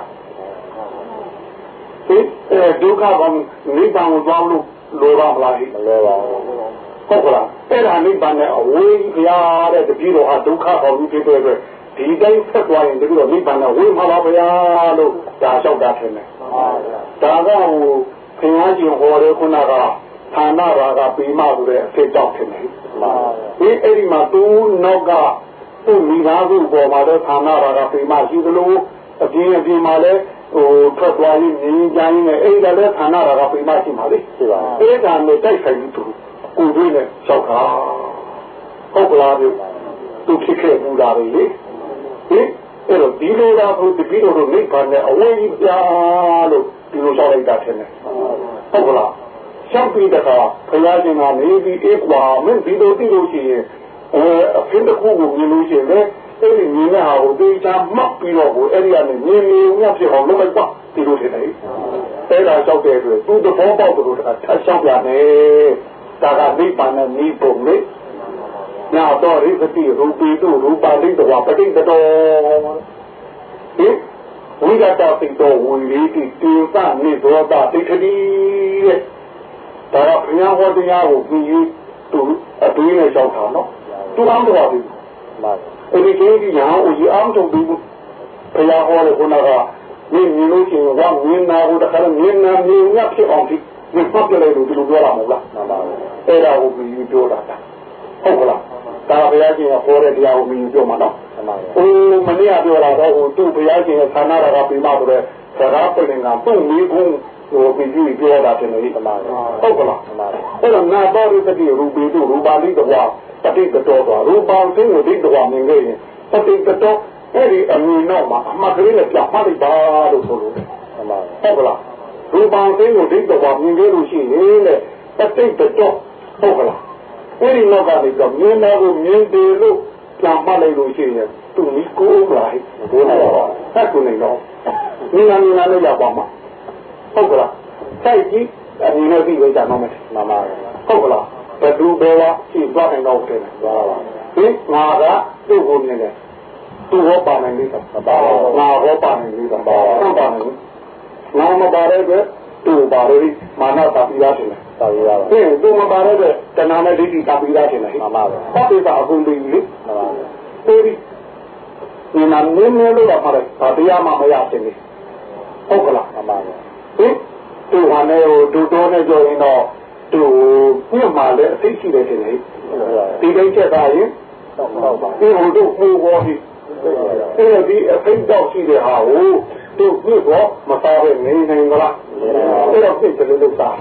ဟင်အဲဒုက္ခအောင်နိဗ္ဗာန်ကိုသွားလို့လိုပါမလားမလိုပါဘူးဟုတ်ကလားအဲ့ဒါနိဗ္ဗာန်နဲ့အဝေးကြီးဗျာတဲ့တတိတော်ဟာဒုက္ခပေါ်ပြီးဖြစ်တဲ့အတွက်ဒီတိုင်းဆက်သွားရင်တတိတော်နိဗ္ဗာန်နဲ့ဝေးမှာပါဗျာလို့ဒါလျှောက်တာထင်တယ်ဒါကဟိုခင်ဗျားကြီးဟောတဲ့ခုနကဌာနရာကပေမဆိုတဲ့အဖြစ်တော့ထင်တယ်ဒီအဲ့ဒီမှာသူနောက်ကသူ့မိသားစုပေါ်မှာတော့ဌာနရာကပေမရှိသလိုအပြင်းအပြင်းမှာလည်းဟိုထွက်သွားရင်ငြင်းကြရင်အဲ့ဒါလည်းဌာနရာကပေမရှိမှာလေအဲ့ဒါနဲ့တိုက်ဆိုင်ပြီးသူကိုယ်တွေနဲ့လျှောက်တာဟုတ်ကလားဗျသူဖြစ်ခဲ့ဘူးလားလေဟင်အဲ့တော့ဒီလိုတော့ဒီပြီးတော့နိဗ္ဗာန်နဲ့အဝေးကြီးပြားလို့ဒီလိုလျှောက်လိုက်တာထင်တယ်ဟုတ်ကလားလျှောက်ပြီးတခါဘုရားရှင်ကနေပြီးအေးကွာမင်းဒီလိုသိလို့ရှိရင်အဲအဖြစ်တစ်ခုကိုမြင်လို့ရှိရင်လည်းအဲ့ဒီမြင်တဲ့ဟာကိုသိချာမှတ်ပြီးတော့ကိုအဲ့ဒီကနေမြင်မြင်ညက်ဖြစ်အောင်လုပ်လိုက်ပါဒီလိုထင်တယ်အဲ့ဒါလျှောက်တဲ့အတွက်သူသဘောပေါက်လို့တခါထပ်လျှောက်ပြတယ်ဒါကနိဗ္ဗာန်နဲ့ဤပုံလေညာတော့ရိသတိရူပိတုရူပါတိတဝပဋိတတော်ဟင်ဝိရတပိတောဝိရိတိတေသနိသောတာတိခတိတဲ့ဒါကဘုရားဟောတရားကိုကြည့်ပြီးသူအတွေးနဲ့ကြောက်တာနော်သူအောင်တော်ပြီအဲ့ဒီကြီးကြီးညာဦးကြီးအောင်တော်ပြီဘုရားဟောတဲ့ခုနကမြင်မြင်လို့ရှိရင်ကမြင်နာကိုတခါမြင်နာမြင်ရဖြစ်အောင်ဒီဒီပတ်ကြလေလို့ဒီလိုပြောတာမဟုတ်လားမှန်ပါဘူးအဲ့ဒါကိုပြီးပြောတာဟုတ်ကလားဒါဘုရားရှင်ကဟောတဲ့တရားကိုပြီးပြောမှာနော်မှန်ပါဘူးအိုးမနေ့ကပြောတာတော့ဟိုသူ့ဘုရားရှင်ရဲ့ဌာနတော်ကပြီးမှဆိုတဲ့စကားပြင်ကသူ့မိကုန်းဟိုပြီးပြောတာတယ်လေမှန်ပါဘူးဟုတ်ကလားမှန်ပါဘူးအဲ့တော့နာတော်ရတဲ့ရူပီတို့ရူပါလိတဝါပဋိတတော်တော်ရူပံသိကိုဒိဋ္ဌဝါမြင်ခဲ့ရင်ပဋိတတော်အဲ့ဒီအမြင်တော့မှာအမှတ်ကလေးနဲ့ပြမှတ်လိုက်ပါလို့ဆိုလို့မှန်ပါဟုတ်ကလားရူပံသိကိုဒိဋ္ဌဝါမြင်ခဲ့လို့ရှိရင်လေပဋိတတော်ဟုတ်ကလားအဲ့ဒီနောက်ကနေတော့မြင်တော့မြင်တယ်လို့ပြမှတ်လိုက်လို့ရှိရင်သူ့မိကိုးလာဘိုးတော်ဆက်ကုန်နေတော့မြင်နာမြင်နာလေးရပါမှာဟုတ်ကလားစိုက်ကြည့်အမြင်နဲ့ပြီးဝေးကြမှာမယ်မှန်ပါဟုတ်ကလားဘယ်သူဘယ်ဝါရှိသွားနိုင်တော့တယ်သွားပါဟင်ငါကသူ့ကိုမြင်တယ်သူ့ဟောပါနိုင်လေးတော့ပါငါဟောပါနိုင်လေးတော့ပါဟုတ်ပါနိုင်ငါမပါတဲ့အတွက်သူ့ပါလို့မာနတာပြီးရတယ်တာပြီးရတယ်ဟင်သူမပါတဲ့အတွက်တဏှာနဲ့ဒိဋ္ဌိတာပြီးရတယ်မှန်ပါပဲဟောပြတာအခုပြီးလေမှန်ပါပဲဒီဒီမှာနင်းနေလို့ပါတယ်ဒါတရားမှမရတင်နေဟုတ်ကလားမှန်ပါပဲဟင်သူဟာနဲ့ဟိုဒူတိုးနဲ့ကြောရင်တော့သူပြစ်မှလည်းအသိရှိတယ်တင်လေဒီတိုင်းချက်သားရင်ဟုတ်ပါဒီဟိုတို့ဟိုဘောဒီအဲဒီအသိတော့ရှိတဲ့ဟာကိုသူပြစ်တော့မသားပဲနေနိုင်ကြလားအဲ့တော့ပြစ်တယ်လို့သာဟ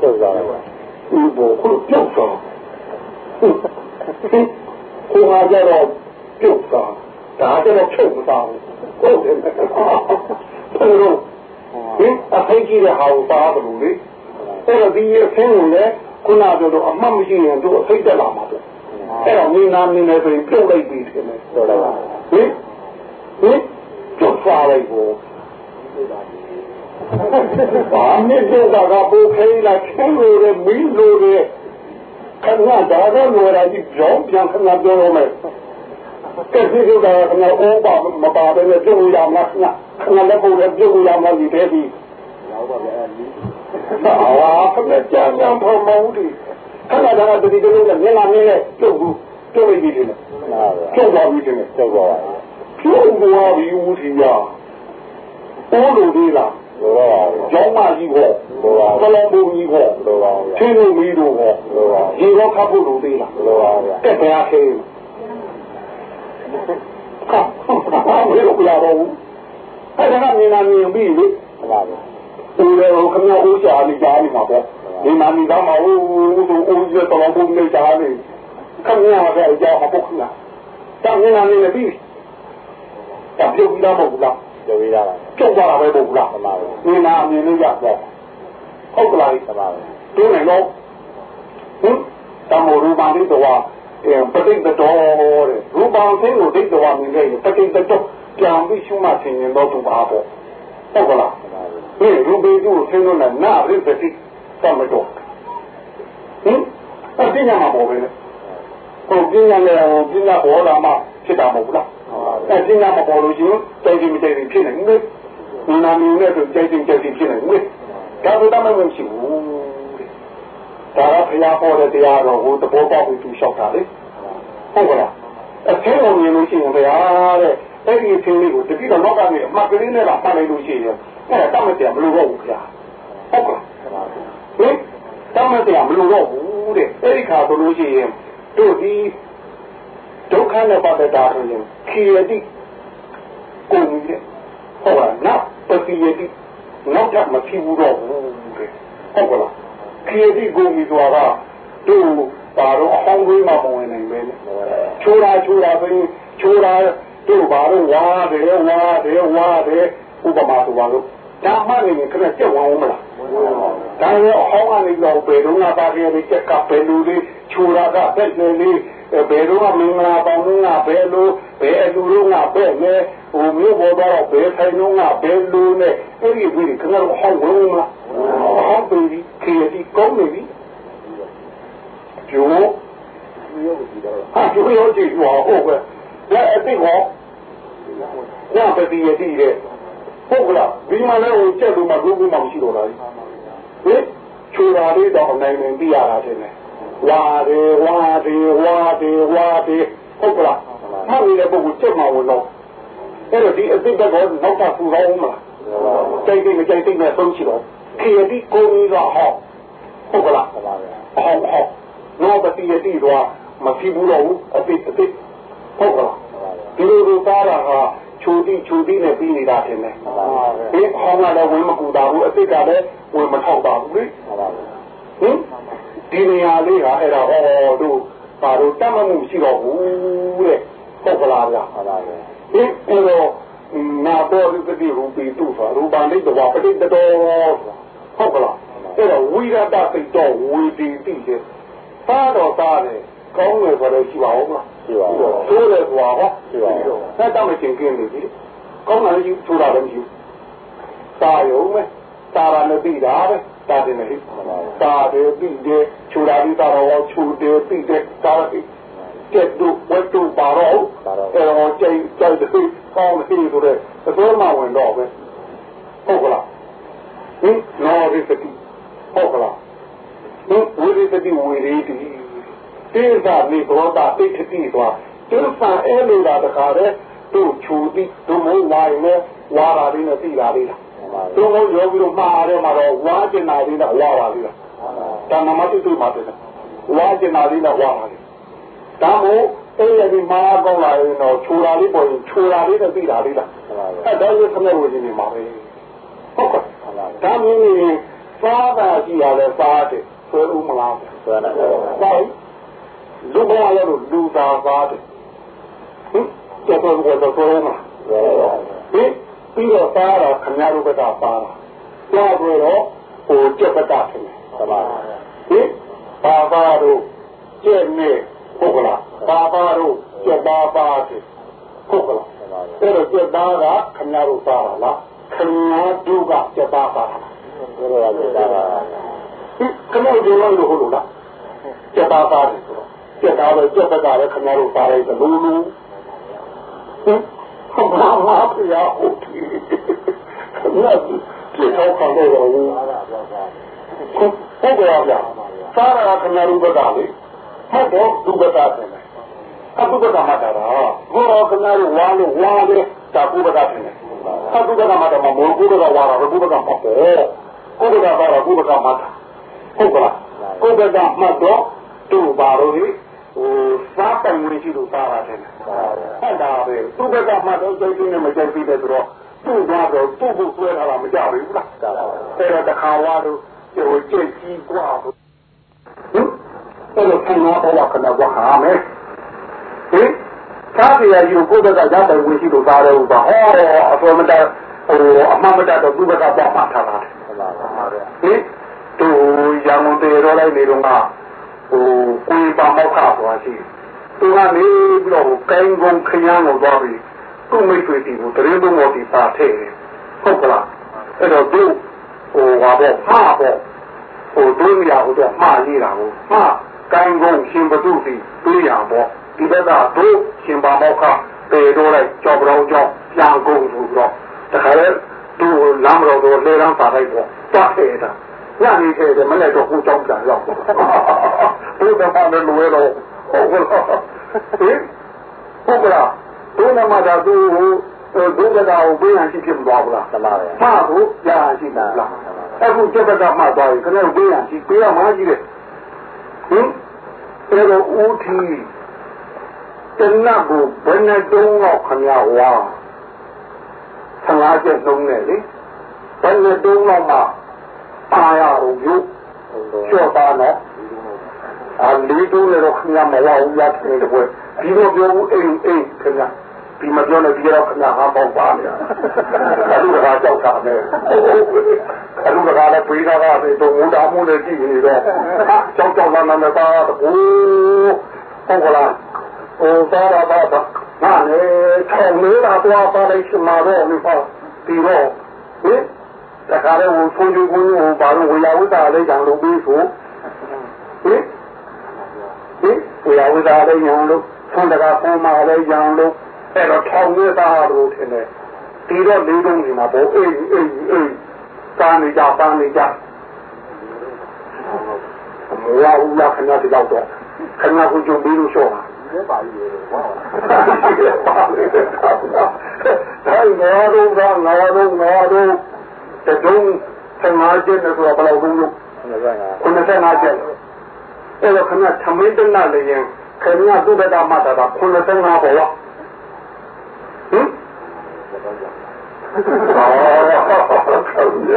ပြုတ်သွားတယ်ဒီဘောခုပြုတ်သွားကိုဟာကြတော့ပြုတ်သွားဒါကြတော့ဖြုတ်မသွားဘူးဟုတ်တယ်ဘယ်လိုဒီအဖေကြီးတဲ့ဟာကိုသားတယ်လို့လေအဲ့တော့ဒီအဖင်းကိုလည်းခုနကပြောတော့အမှတ်မရှိရင်တို့အဖိတ်တက်လာမှာပေါ့အဲ့တော့မင်းသားမင်းလည်းဆိုရင်ပြုတ်လိုက်ပြီထင်တယ်ဆိုတော့ဟင်ဟင်ပြုတ်သွားလိုက်ကိုဘာနဲ့တော့ကဘိုးခဲလာချဲလို့ရမင်းလို့ရခဏဒါတော့လိုရာကြီးကြောင်းပြန်ခဏပြောရမယ်ကဲဒီလိုကခဏအိုးပါမပါဘဲနဲ့ပြုတ်ရမှာခဏခဏလည်းပုံလည်းပြုတ်ရမှာဒီတဲ့ဒီရောက်ပါဗျာအာခဏကြမ်းကြမ်းပေါ်မဦးဒီခဏဒါကဒီလိုကမျက်နှာမင်းနဲ့ပြုတ်ဘူးပြုတ်လိုက်ပြီလေပြုတ်သွားပြီတဲ့ပြုတ်သွားပါပြုတ်သွားပြီဦးထီရအိုးလိုသေးလားကျောင်းမကြီးဟောကလောဘုံကြီးဟောချင်းလူမီးတို့ဟောရေရောခပ်ဖို့လိုသေးလားတက်ပြားခေးဟာဘာလို့ကြရတော့အဲ့ဒါကမြင်လာမြင်ပြီးလေဟုတ်ပါဘူးဦးရောခမရဦးရှာနေကြနေမှာပေါ့ဒီမှာနေတော့မဟုတ်ဘူးဦးကြီးတော်ဘုံနေကြနေခမရကလည်းကြောက်ဖို့ခလားတောင်းနေတာနေပြီတောင်းပြုတ်ပြီးတော့မဟုတ်လားပြောပြီးသားပါပြုတ်သွားတာပဲမဟုတ်လားမှန်ပါဘူးဒီမှာအမြင်လေးရတော့ဟုတ်ကလားမှန်ပါဘူးတွန်းနေတော့ဟင်တမောရူပါလေးတော့အဲပဋိသတော်တဲ့ရူပံသိကိုဒိဋ္ဌဝမြင်ခဲ့ရင်ပဋိသတော်ကြောင်ပြီးရှုမှဆင်ရင်တော့သူပါပေါ့ဟုတ်ကလားမှန်ပါဘူးဒီရူပေကိုဆင်းလို့လည်းနာရိပတိတမတော်ဟင်အပညာမှာပေါ်ပဲလေဟိုပညာနဲ့ဟိုပညာပေါ်လာမှဖြစ်တာမဟုတ်လားအဲပညာမပေါ်လို့ရှိရင်ใจကြည့်မကြိုက်ဖြစ်နေတယ်ဒီနာမည်နဲ့ဆိုใจကြည့်ကြိုက်ဖြစ်နေတယ်ဒါဆိုတော့မရှိဘူးဒါကဘုရားဟောတဲ့တရားတော်ကိုသဘောပေါက်ပြီးသူလျှောက်တာလေဟုတ်ကလားအထင်းကိုမြင်လို့ရှိရင်ဘုရားတဲ့အဲ့ဒီအထင်းလေးကိုတတိတော်လောကကြီးအမှတ်ကလေးနဲ့လာမှတ်လိုက်လို့ရှိရင်အဲ့ဒါတတ်မတရားမလို့တော့ဘူးဘုရားဟုတ်ကလားဟင်တတ်မတရားမလို့တော့ဘူးတဲ့အဲ့ဒီခါဆိုလို့ရှိရင်တို့ဒီဒုက္ခနဲ့ပတ်သက်တာဆိုရင်ခီယတိကိုယ်ကြီးဟုတ်လားနောက်ပတိယတိနောက်ထပ်မဖြစ်ဘူးတော့ဘူးတဲ့ဟုတ်ကလားခီယတိကိုယ်ကြီးဆိုတာတို့ဘာလို့အဟောင်းကြီးမှမဝင်နိုင်ပဲလဲချိုးတာချိုးတာဆိုရင်ချိုးတာတို့ဘာလို့ဝါတယ်ဝါတယ်ဝါတယ်ဥပမာဆိုပါလို့ဒါမှလည်းခဏကြက်ဝအောင်မလားဒါရောအဟောင်းကနေတော့ဘယ်တော့မှပါခဲ့တဲ့ကြက်ကဘယ်လိုလေးချိုးတာကဘယ်လိုလေးဘယ်တော့မှမင်္ဂလာပေါင်းကဘယ်လိုဘယ်အလူလုံးကဘယ်နဲ့ဟိုမျိုးပေါ်တော့ဘယ်ဆိုင်လုံးကဘယ်လိုနဲ့အဲ့ဒီပြီးခဏတော့အဟောင်းဝင်မလားအဟောင်းပြီးခရီးဒီကောင်းနေပြီကျိုးဟာကျိုးရောကြည့်ဟောဟုတ်ပဲဒါအသိဟောညပတိယတိတဲ့ဟုတ်ကလားဒီမှာလည်းဟိုကျက်လို့မှဘုဘူးမှမရှိတော့တာလေဟင်ချူတာလေးတော့အနိုင်နိုင်ပြရတာတဲ့ဝါတယ်ဝါတယ်ဝါတယ်ဝါတယ်ဟုတ်ကလားမှတ်နေတဲ့ပုဂ္ဂိုလ်ကျက်မှာဝင်တော့အဲ့တော့ဒီအသိတော့နောက်တာပူတော့ဦးမလားကြိုက်တယ်မကြိုက်တယ်နဲ့ဆုံးရှိတော့ခေတိကိုကြီးတော့ဟောဟုတ်ကလားဟုတ်ပါဗျာဟောဟောနောပတိယတိတော့မဖြစ်ဘူးတော့ဘူးအသိအသိဟုတ်ကလားဒီလိုလိုသားတာဟာချိုတိချိုတိနဲ့ပြီးနေတာထင်တယ်ဒီဟောင်းကလည်းဝင်မကူတာဘူးအသိကလည်းဝင်မထောက်တာဘူးလေဟင်ဒီနေရာလေးကအဲ့ဒါဟောတို့ဘာလို့တတ်မှမှုရှိတော့ဘူးတဲ့ဟုတ်ကလားဗျာဟုတ်ပါဘူးဒီအဲ့တော့နာတော်လူတိရူပီတုဆိုရူပန်လေးတော့ပဋိတတော်ဟုတ်ကလားအဲ့တော့ဝိရတစိတ်တော်ဝီတီတိတဲ့သားတော်သားတယ်ကောင်းတယ်ဆိုတော့ရှိပါဦးမလားရှိပါဘူးသိုးတယ်ကွာဟောရှိပါဘူးဆက်တော့မကျင်ကျင်းနေပြီကောင်းတယ်ယူထူတာလည်းယူစာရုံမဲ့စာရနဲ့ပြီးတာပဲတာတယ်လေစာတယ်ပြီးတယ်ချူတာပြီးတာတော့ချူတယ်ပြီးတယ်စာရပြီးကျက်တို့ဝတ်တို့ပါတော့အဲ့တော့ကျိတ်ကျိတ်တဲ့ကောင်းတယ်ဆိုတဲ့အစိုးမဝင်တော့ပဲဟုတ်ကလားဟင်နော်ဒီစတိဟုတ်ကလားဟင်ဝိရိသတိဝိရိတိတိသာနိဘောတာတိခတိသွားတိသာအဲလိုတာတခါတည်းတို့ချူတိတို့မိုးဝိုင်းနဲ့ဝါရာလေးနဲ့သိလာလေးလားတို့မိုးရောပြီးတော့မှားတယ်မှာတော့ဝါကျင်နာလေးနဲ့ဝါရာလေးလားဒါမှမတိတွေ့မှာတယ်ဝါကျင်နာလေးနဲ့ဝါရာလေးဒါမို့အဲ့ဒီမှာကောင်းလာရင်တော့ချူရာလေးပေါ်ရင်ချူရာလေးနဲ့သိလာလေးလားအဲ့ဒါရခမဲ့ဝင်နေမှာပဲဟုတ်ကဲ့ဒါမျိုးနေဒစားတာရှိရလဲစားတယ်ဆွဲဦးမလားဆွဲတယ်ဟုတ်လူဘဝရလို့လူသားစားတယ်ဟင်ကျတော့ဘယ်တော့ဆွဲမှာဟင်ပြီးတော့စားတော့ခမရတို့ကစားတာကြားပြီးတော့ဟိုကျက်ပတာတယ်ဟုတ်ပါဟင်ဘာသာတို့ကျက်နေဟုတ်ကလားဘာသာတို့ကျက်ပါပါတယ်ဟုတ်ကလားအဲ့တော့ကျက်သားကခမရတို့စားတာလားခမရတို့ကကျက်ပါပါဘယ်လိုလဲကျက်ပါခမရတို့လည်းလို့ဟုတ်လို့လားကျက်ပါပါတယ်ဆိုတော့ကျက်သားပဲကျက်ပတာလည်းခမရတို့စားလိုက်တယ်လို့လို့ဟင်ဘာမှမပြောဟုတ်ခမရဒီတော့ခေါ်တော့ဘူးဟုတ်ကဲ့ဗျာစားရခဏရူပတာလေဟုတ်တော့ဒုက္ခတာတယ်အတုပကမှာတာဘောခဏရူဝါလို့ဝါလေတာပုပကတယ်အတုပကမှာတာမမောကုပကဝါရဘုပကမှာပေါ့ကုပကပါရဘုပကမှာတာဟုတ်ကလားကုပကမှာတော့သူ့ဘာလို့လဲဟိုစားပိုင်ဝင်ရှိလို့စားရတယ်ဟုတ်တာပဲသူ့ဘက်ကမှတော့စိတ်ကြီးနဲ့မကြိုက်ပြီးတယ်ဆိုတော့သူ့သွားတော့သူ့ကိုဆွဲထားတာမကြဘူးလားအဲ့တော့တခါဝါတော့ဟိုကြက်ကြီးกว่าဟင်အဲ့လိုခင်ဗျားတော့ခဏဝါဟာမယ်ဟင်စားပြရယူကိုယ့်ဘက်ကရတဲ့ဝင်ရှိလို့စားတယ်ဟုတ်ပါဟောအစောမတဟိုအမှန်မတတော့သူ့ဘက်ကပေါ့မှထားတာဟုတ်ပါပါဟင်သူရံကုန်တေရောလိုက်နေတော့ကဟိုကိုယ်ပါမောက်ခသွားရှိသူကနေပြီးတော့ကိုင်းကုန်းခရမ်းကိုသွားပြီးသူ့မိတ်ဆွေတီကိုတရင်လုံးမော်တီပါထည့်တယ်ဟုတ်ကလားအဲ့တော့သူဟိုဟာပေါ့မှားပေါ့ဟိုတွေးမရဘူးတော့မှားရေးတာကိုမှားကိုင်းကုန်းရှင်ဘသူစီတွေးရပေါ့ဒီဘက်ကတို့ရှင်ပါမောက်ခပေတော့လိုက်ကြောက်ကြောက်ကြောက်ပြန်ကုန်ဆိုတော့တခါလေသူ့လမ်းမတော်တော့လေရန်ပါလိုက်ပေါ့တွားခဲ့တာညနေခဲ့တယ်မနေ့တော့ကိုကြောက်ပြန်ရောက်ဘုရားကလည်းလွယ်တော့ဟုတ်ကလားဟင်ဟုတ်ကလားတို့နမသာသူ့ကိုဒုက္ခတာကိုပေးရရှိဖြစ်မသွားဘူးလားမှန်ပါပဲမှန်ဘူးရရှိလားအခုကျက်ကတာမှသွားပြီခဏပေးရရှိပေးရမှကြီးတယ်ဟင်အဲ့တော့ဦးထီတနတ်ကိုဘယ်နဲ့တုံးတော့ခမရဝါဆံအားကျက်လုံးနဲ့လေဘယ်နဲ့တုံးတော့မှပါရအောင်ယူချော့ပါနော်အလီတို့လည်းတော့ခမမဝအောင်ရတယ်တဲ့ဘယ်ဒီလိုပြောဘူးအိမ်အိမ်ခမဒီမပြောနဲ့ဒီတော့ခမဟာပေါက်ပါနေတယ်အလူကကြောက်တာနဲ့အလူကလည်းပြေးတာကပဲတော့ငုံတာမှုနဲ့ကြည့်နေတော့ကြောက်ကြောက်လာနေပါတော့ဟုတ်ကလားဟိုသားရပါတော့ငါလေထောင်လေးတာတော့ပါလိုက်ရှိမှာတော့ဒီပေါ့ဒီတော့ဟင်တခါလေဟိုဖုန်းကြီးကိုဘာလို့ဝေယဝိတာလေးကြောင်လုပ်ပြီးဆိုဟင်ဟင်ဝေယဝိတာလေးကြောင်လို့ဖုန်းတကာဖုန်းမှာလေးကြောင်လို့အဲ့တော့ထောင်လေးတာလို့ထင်တယ်ဒီတော့လေးလုံးနေမှာပေါ့အေးအေးအေးစာနေကြပန်းနေကြမဝဘူးလားခဏတည်းတော့ခဏကိုကြုံပြီးလို့ရှော့ပါပါကြီးရေဝါပါလေဒါငါတို့ကငါတို့ငါတို့တတုံးဆယ်ငါးကျက်နဲ့ဆိုတော့ဘယ်လောက်လုံးလို့ခုနကငါးကျက်အဲ့တော့ခဏသမင်းတနာလည်းရင်ခင်ဗျာသူ့ဘက်ကမှတာတာခုနကငါပေါ့ဟင်အော်ခင်ဗျာ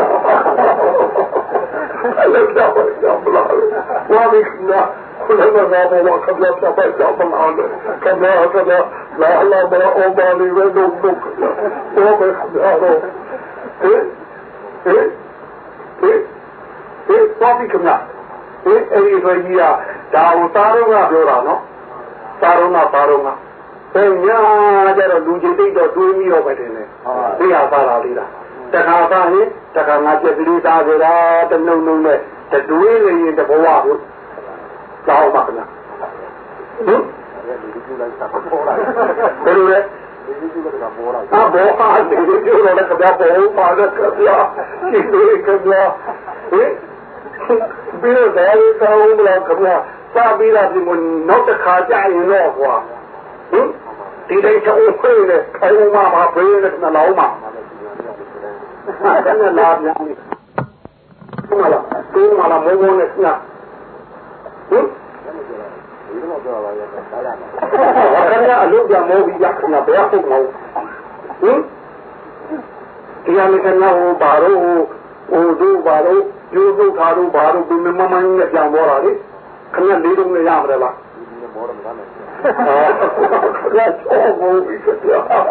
အဲ့ဒါတော့ကြောက်လာဝါဒီနာခုနကငါပေါ့ခင်ဗျာဆက်ပတ်ကြောက်လာတယ်ခင်ဗျာကလည်းလာလာမအော်ပါလိမ့်မယ်လို့ဘုရားဘယ်ကတော့ဟဲ့ဟဲ့ဟဲ့ဟဲ့ပါပြီခင်ဗျာဟဲ့အဲ့ဒီဆိုကြီးကဒါကိုသားတော်ကပြောတာနော်သားတော်ကသားတော်ကဘယ်ညာကြတော့လူကြီးတိတ်တော့တွေးပြီးတော့ပဲတင်တယ်သိရပါလားလေးလားတခါသားရင်တခါငါကျက်ကလေးသားကြတာတနှုံနှုံနဲ့တတွေးနေရင်တဘဝကိုကြောက်ပါခင်ဗျာဟင်ဘယ်လိုလဲအဘောဟာဒီလိုလည်းကဗျာပေါ်ပါတော့ကဗျာဒီလိုကဗျာဟင်ဘယ်လိုလဲကောင်းလို့ကဗျာစာပြီးတာဒီမနောက်တစ်ခါကြာရင်တော့ကွာဟင်ဒီတိုင်းချုံခွေးနဲ့ခိုင်းမှမှာဘေးနဲ့နှလုံးမှာအဲ့ဒါလာပြန်ပြီဒီမှာလားဒီမှာလားမောမောနဲ့snackဟင်ဒီတော့ပြောပါရဲ့တားရမယ်။ခင်ဗျာအလုပ်ကြမောပြီးရခင်ဗျာဘယ်ဟုတ်မဟုတ်ဟင်ဒီအမေခင်ဗျာဟိုဘာလို့ဟိုတို့ဘာလို့ကျိုးထုတ်တာတို့ဘာတို့ဘယ်မှမမှန်းနဲ့ပြန်ပေါ်လာလေခဏလေးလုံးနဲ့ရမှာလားမောရမလားဟာတော့ဘုံပြီးကြ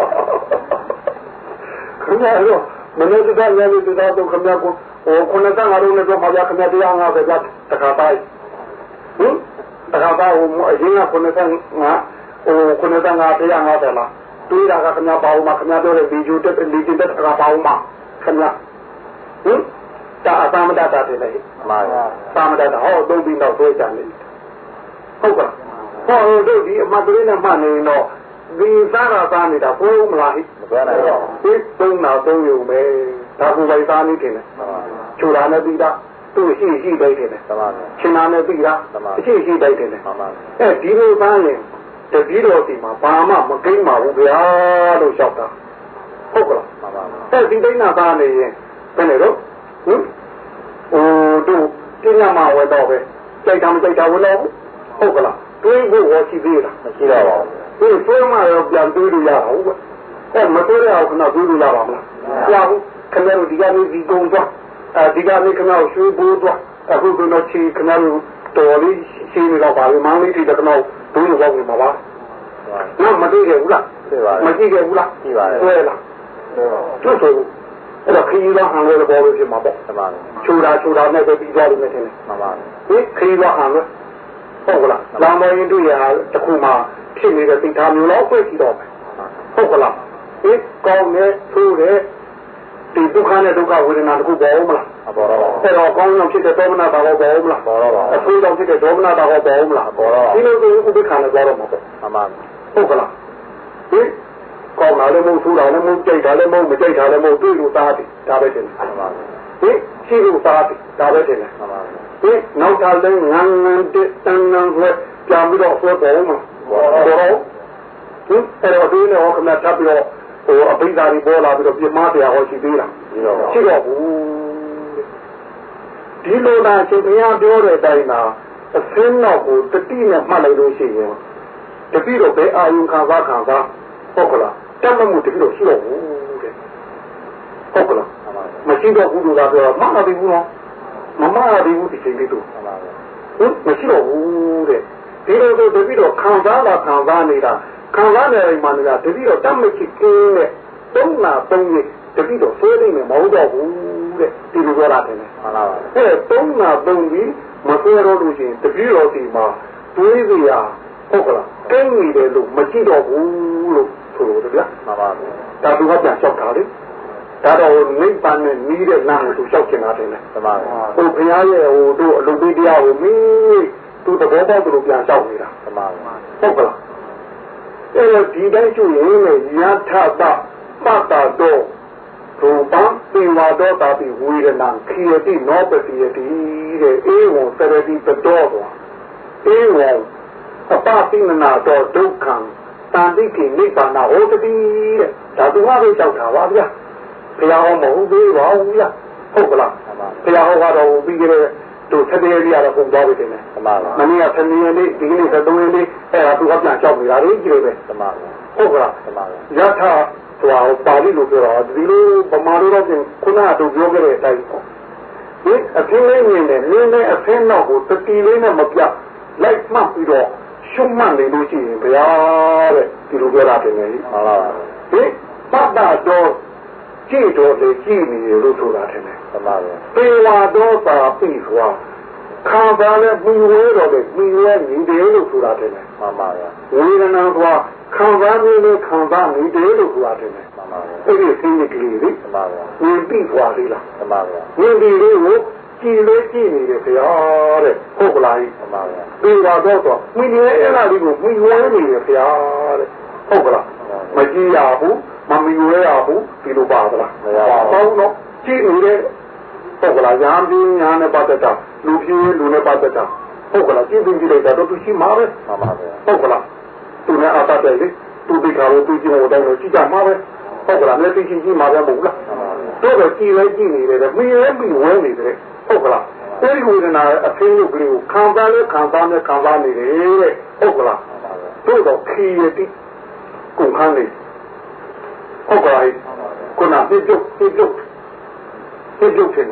ခဏရောမနေ့ကလည်းလည်းတရားတော့ခဏကိုဟိုခုနကငါတို့လည်းတော့မှာခဏတရားငါပဲတခါတိုင်းဟင်တခါတိုင်းဟိုအရင်ကခုနကငါဟိုခုနကငါတရားငါတယ်လားတွေးတာကခဏပါအောင်မှာခဏတော့ဗီဒီယိုတက်လီတင်တက်တခါပါအောင်မှာခဏဟင်တာအသမဒတာတယ်လေမှန်ပါသမဒတာဟောသုံးပြီးတော့ဆွဲကြတယ်ဟုတ်ကဲ့ဟောတို့ဒီအမတ်ကလေးနဲ့မှနေတော့ဒီစားတာစားနေတာဘိုးမလားဟိမပြောနိုင်တော့ဒီသုံးတာသုံးရုံပဲဒါကူပိုင်စားနေတယ်ချူတာနဲ့ပြီးတာသူ့ရှိရှိတိုက်တယ်ချင်းနာနဲ့ပြီးတာရှိရှိတိုက်တယ်အဲဒီလိုစားရင်တပည့်တော်ဒီမှာဘာမှမကိန်းပါဘူးဗျာလို့လျှောက်တာဟုတ်ကလားအဲဒီတိုင်းနာသားနေရင်ဘယ်နဲ့တော့ဟင်ဟိုတို့ကျင်းရမှာဝယ်တော့ပဲကြိုက်တာမကြိုက်တာဝင်တော့ဟုတ်ကလားတွေးဖို့ဟောရှိသေးလားမရှိတော့ပါဘူးဒီတွေးမှတော့ပြန်တွေးလို့ရတာဟုတ်ကဲ့အဲမတွေးရအောင်ခဏတွေးလို့ရပါမလားရဘူးခင်ဗျားတို့ဒီကနေ့ဒီကုန်းသွားအဲဒီကနေ့ခင်ဗျားတို့ရွှေဘိုးသွားအခုကတော့ချီခင်ဗျားတို့တော်လေးရှင်းနေတော့ပါပြီမောင်လေးဒီကတော့တွေးလို့ပေါ့မှာပါနော်မတွေးခဲ့ဘူးလားမကြည့်ခဲ့ဘူးလားကြည့်ပါတယ်တွေးလားတို့ဆိုအဲ့တော့ခရီးသွားဟန်လို့ပေါ်လို့ဖြစ်မှာပေါ့မှန်ပါချူတာချူတာနဲ့ပဲပြီးသွားလို့မထင်နဲ့မှန်ပါဒီခရီးသွားဟန်လို့ဟုတ်ကလားလောင်မရင်တို့ရတခုမှဖြစ်နေတဲ့သိထားမျိုးတော့တွေ့ကြည့်တော့မယ်ဟုတ်ကလားဒီကောင်းနဲ့ဆိုးတဲ့ဒီဒုက္ခနဲ့ဒုက္ခဝေဒနာတခုပေါ်အောင်မလားပေါ်တော့အဲ့တော့ကောင်းကြောင့်ဖြစ်တဲ့ဒေါမနတာဟောပေါ်အောင်မလားပေါ်တော့အဆိုးကြောင့်ဖြစ်တဲ့ဒေါမနတာဟောပေါ်အောင်မလားပေါ်တော့ဒီလိုဆိုဥပ္ပခါနဲ့ပေါ်တော့မှာပေါ့မှန်ပါဟုတ်ကလားဒီကောင်းတာလည်းမဟုတ်ဆိုးတာလည်းမဟုတ်ကြိုက်တာလည်းမဟုတ်မကြိုက်တာလည်းမဟုတ်တွေ့လို့သားတယ်ဒါပဲတင်တယ်မှန်ပါဒီရှိလို့သားတယ်ဒါပဲတင်တယ်မှန်ပါဒီနောက်တာလည်းငန်းငန်းတဲ့တန်းတန်းဆွဲပြန်ပြီးတော့ဆွဲပေါ်အောင်မှာပေါ်တော့ဒီအဲ့တော့ဒီနဲ့ဟောခဏထပ်ပြီးတော့ဟိုအပိဓာရီပေါ်လာပြီးတော့ပြမတရားဟောရှိသေးလားရှိတော့ဘူးဒီလိုလားရှင်ဘုရားပြောတဲ့အတိုင်းမှာအစင်းတော့ကိုတတိနဲ့မှတ်လိုက်လို့ရှိရင်တတိတော့ဘယ်အာယုခံစားခံစားဟုတ်ကလားတတ်မှမှုတတိတော့ရှိတော့ဘူးတဲ့ဟုတ်ကလားမရှိတော့ဘူးလို့သာပြောမှတ်မပြီးဘူးနော်မမှတ်ရဘူးဒီချိန်လေးတို့ဟုတ်မရှိတော့ဘူးတဲ့ဒီလိုဆိုတတိတော့ခံစားလာခံစားနေတာခံစားနေမှနေတာတတိတော့တတ်မရှိကင်းတဲ့သုံးနာသုံးရက်တတိတော့ဆွဲနေမှာမဟုတ်တော့ဘူးတဲ့ဒီလိုပြောတာတယ်မှန်ပါပါအဲသုံးနာသုံးပြီးမဆွဲတော့လို့ရှိရင်တတိတော်ဒီမှာတွေးစရာဟုတ်ကလားကင်းနေတယ်လို့မကြည့်တော့ဘူးလို့ဆိုလို့ဗျာမှန်ပါပါဒါသူကပြန်လျှောက်တာလေဒါတော့နိဗ္ဗာန်နဲ့နီးတဲ့လမ်းကိုသူလျှောက်ချင်တာတယ်လေမှန်ပါပါဟိုဘုရားရဲ့ဟိုတို့အလုပ်ပေးတရားကိုမင်းသူသဘောပေါက်လို့ပြန်လျှောက်နေတာမှန်ပါပါဟုတ်ကလားအဲ့တော့ဒီတိုင်းကျရင်လည်းယထာတပတ္တတော့ရူပံပိဝါဒောတာပိဝေဒနာခိယတိနောပတိယတိတဲ့အေဝံသရတိတတော်တော်အေဝံအပတိမနာတော်ဒုက္ခံတန်တိကိနိဗ္ဗာန်ဟောတတိတဲ့ဒါသူကပဲကြောက်တာပါဗျာဘုရားဟောမဟုတ်သေးပါဘူးဗျာဟုတ်ကလားဘုရားဟောကတော့ပြီးကြတဲ့တို့သတိရရတော့ပုံသွားပြီတင်တယ်မှန်ပါပါမနေ့ကသတိရလေးဒီနေ့သုံးရက်လေးအဲ့ဒါသူကပြန်ကြောက်နေတာလေကြည့်လို့ပဲမှန်ပါဟုတ်ကလားမှန်ပါယထာဆိုတာပါဠိလိုပြောတော့ဒီလိုဗမာလိုတော့ပြင်ခုနကတို့ပြောခဲ့တဲ့အတိုင်းပေါ့ဒီအဖင်းလေးမြင်တယ်နင်းတဲ့အဖင်းတော့ကိုတတိလေးနဲ့မပြလိုက်မှတ်ပြီးတော့ရှုမှတ်နေလို့ရှိရင်ဘုရားတဲ့ဒီလိုပြောတာတင်တယ်မှန်ပါပါဒီပတ္တတော်ကြည့်တော်လေကြည့်နေလို့ဆိုတာတင်တယ်မှန်ပါပါပေဝါတော်သာပြီဆိုတာခံစားလဲမိဝဲတော်လေမိဝဲနေတယ်လို့ဆိုတာတင်တယ်မှန်ပါပါဝေဒနာကခံစားနေလို့ခံစားနေတယ်လို့ဆိုတာတင်တယ်မှန်ပါပါအဲ့ဒီစိတ်ကလေးလေမှန်ပါပါဉာဏ်ပြီးသွားသေးလားမှန်ပါပါဉာဏ်ပြီးလေးကိုကြည်လေးကြည့်နေတယ်ဗျာတဲ့ဟုတ်ကလားမှန်ပါပါပေဝါတော်ဆိုမိနေအဲ့ဒါလေးကိုမိဝဲနေတယ်ဗျာတဲ့ဟုတ်ကလားမကြည့်ရဘူးမမီဝဲရဘူးဒီလိုပါသလားမရပါဘူးတော့ကြည့်နေတဲ့ဟုတ်ကလားညာပြင်းညာနဲ့ပတ်သက်တာလူပြင်းလူနဲ့ပတ်သက်တာဟုတ်ကလားကြည့်ပြီးကြည့်လိုက်တာတော့သူရှိမှာပဲမှန်ပါဗျာဟုတ်ကလားသူနဲ့အပတ်တယ်လေသူဒီကားကိုသူကြည့်လို့တော့ကြည့်ကြမှာပဲဟုတ်ကလားမျက်စိချင်းကြည့်မှာပဲမဟုတ်လားတော့ပဲကြည့်လဲကြည့်နေတယ်မိရဲမိဝဲနေတယ်ဟုတ်ကလားအဲဒီဝေဒနာအဖင်းရုပ်ကလေးကိုခံစားလဲခံစားနဲ့ခံစားနေတယ်တဲ့ဟုတ်ကလားတို့တော့ခီရတိကုန်ခန်းနေဟုတ်ကဲ့ခုနပြစ်ပြုတ်ပြစ်ပြုတ်ပြစ်ပြုတ်နေ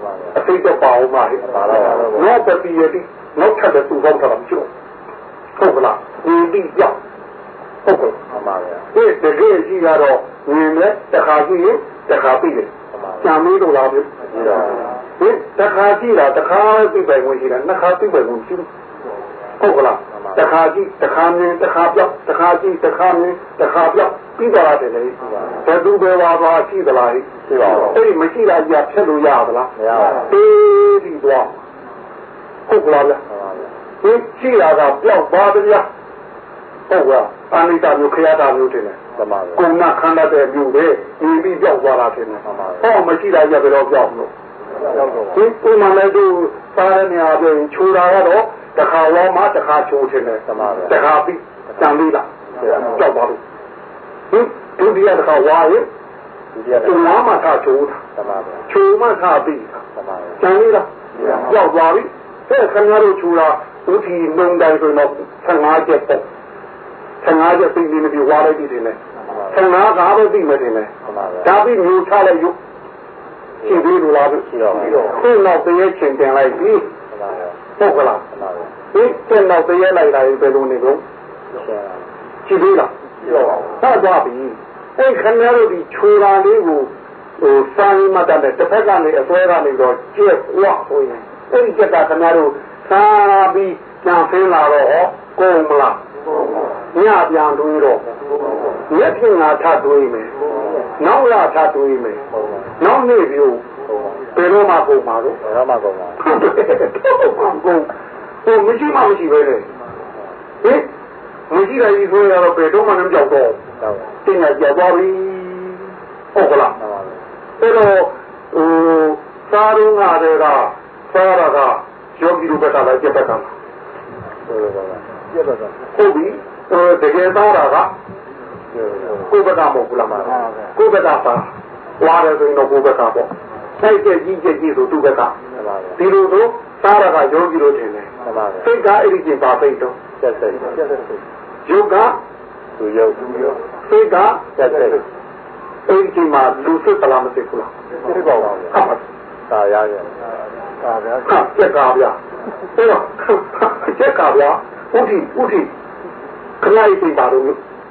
အသိတော့ပါအောင်ပါလေနောက်တတိယတိနောက်ထပ်တဲ့သူကောင်းတာမရှိဘူးဟုတ်ကလားဒီတိကြောက်ဟုတ်ကဲ့မှန်ပါဗျာဒီတကယ်ကြီးကတော့ငင်နဲ့တခါကြည့်ရင်တခါပြီလေကြံမီးလို့လားဗျဒီတခါကြည့်တာတခါပြပိုင်ဝင်ရှိတာနှစ်ခါပြပိုင်ဝင်ရှိဘူးဟုတ်ကလားတခါကြည့်တခါမြင်တခါပြောက်တခါကြည့်တခါမြင်တခါပြောက်ပြီးသွားတယ်လေဘယ်သူပဲပါပါရှိသလားရှိပါဘူးအဲ့ဒီမရှိတာကြီးဖြတ်လို့ရသလားမရပါဘူးတေးပြီးသွားဟုတ်ကလားဗျဒီရှိတာကပြောက်သွားတယ်ဗျဟုတ်ကဲ့အနိစ္စမျိုးခရတာမျိုးတင်တယ်မှန်ပါဘူးကုဏခန္ဓာတဲ့မျိုးပဲဒီပြီးပြောက်သွားတာတင်တယ်မှန်ပါဘူးဟောမရှိတာကြီးဘယ်တော့ပြောက်လို့ဒီဥမာလည်းသူစားရနေအောင်ချိုးတာကတော့တခါဝါမှတခါချိုးတင်တယ်မှန်ပါဘူးတခါပြီးတန်ပြီးလားကြောက်ပါလို့ဟင်ဒုတိယတခါဝါရင်ဒုတိယတခါဝါမှထားချိုးတာမှန်ပါဘူးချိုးမှထားပြီးတာမှန်ပါဘူးတန်ပြီးလားကြောက်သွားပြီအဲ့ခင်ဗျားတို့ချိုးတာဥတီလုံတိုင်းဆိုတော့ဆယ်ငါးချက်ပေါ့ဆယ်ငါးချက်ပြီးနေပြီဝါလိုက်ပြီတင်တယ်ဆယ်ငါးကားပဲပြီးမယ်တင်တယ်ဒါပြီးမျိုးချလိုက်ရုပ်ရှိသေးလို့လားရှိတော့ပြီခုနောက်တရေချင်းတင်လိုက်ပြီဟုတ်ကလားဒီတင်နောက်တရေလိုက်တာဘယ်လိုနေကုန်ရှိသေးလားရှိတော့ပါဘူးသွားပြီအဲ့ခင်ဗျားတို့ဒီခြူတာလေးကိုဟိုစာရင်းမှတ်တဲ့တစ်ဖက်ကနေအစွဲကနေတော့ကျက်ဝါဆိုရင်အဲ့ဒီကျက်ကခင်ဗျားတို့သာပြီးကြံဖင်းလာတော့ဟောကုန်မလားညပြန်တွေးတော့ရက်ဖြင့်ငါထတွေးမယ်နောက်လာထတွေးမယ်နောက်နေ့ပြုဘယ်တော့မှကုန်ပါလို့ဘယ်တော့မှကုန်ပါကုန်ဟိုမရှိမှမရှိပဲလေဟင်မရှိတဲ့ကြီးဆိုရတော့ဘယ်တော့မှမကြောက်တော့တင်ရကြောက်သွားပြီဟုတ်ကလားအဲ့တော့ဟိုစားရုံးကတည်းကစားရတာယောဂီတို့ဘက်ကလည်းကြက်ဘက်ကလားဟုတ်ပါပါကြက်ဘက်ကဟုတ်ပြီတကယ်သားတာကကိုယ်ဘက်ကမဟုတ်ဘူးလားကိုယ်ဘက်ကပါဝါတယ်ဆိုရင်တော့ကိုယ်ဘက်ကပေါ့တိုက်ကျကြီးကျကြီးဆိုသူ့ဘက်ကဒီလိုဆိုစားရတာယောဂီတို့ထင်တယ်စိတ်ကအဲ့ဒီချင်းပါပိတ်တော့ကျက်စိတ်ကျက်စိတ်ယုတ်ကသူယုတ်သူယုတ်စိတ်ကကျက်စိတ်အဲ့ဒီချင်းမှာလူစိတ်ပလားမသိဘူးလားသိပါပါဘူးဟုတ်ပါသာရရဲ့သာရကျက်ကဗျာအဲ့တော့ကျက်ကဗျာဥတီဥတီခဏလေးပြင်ပါတော့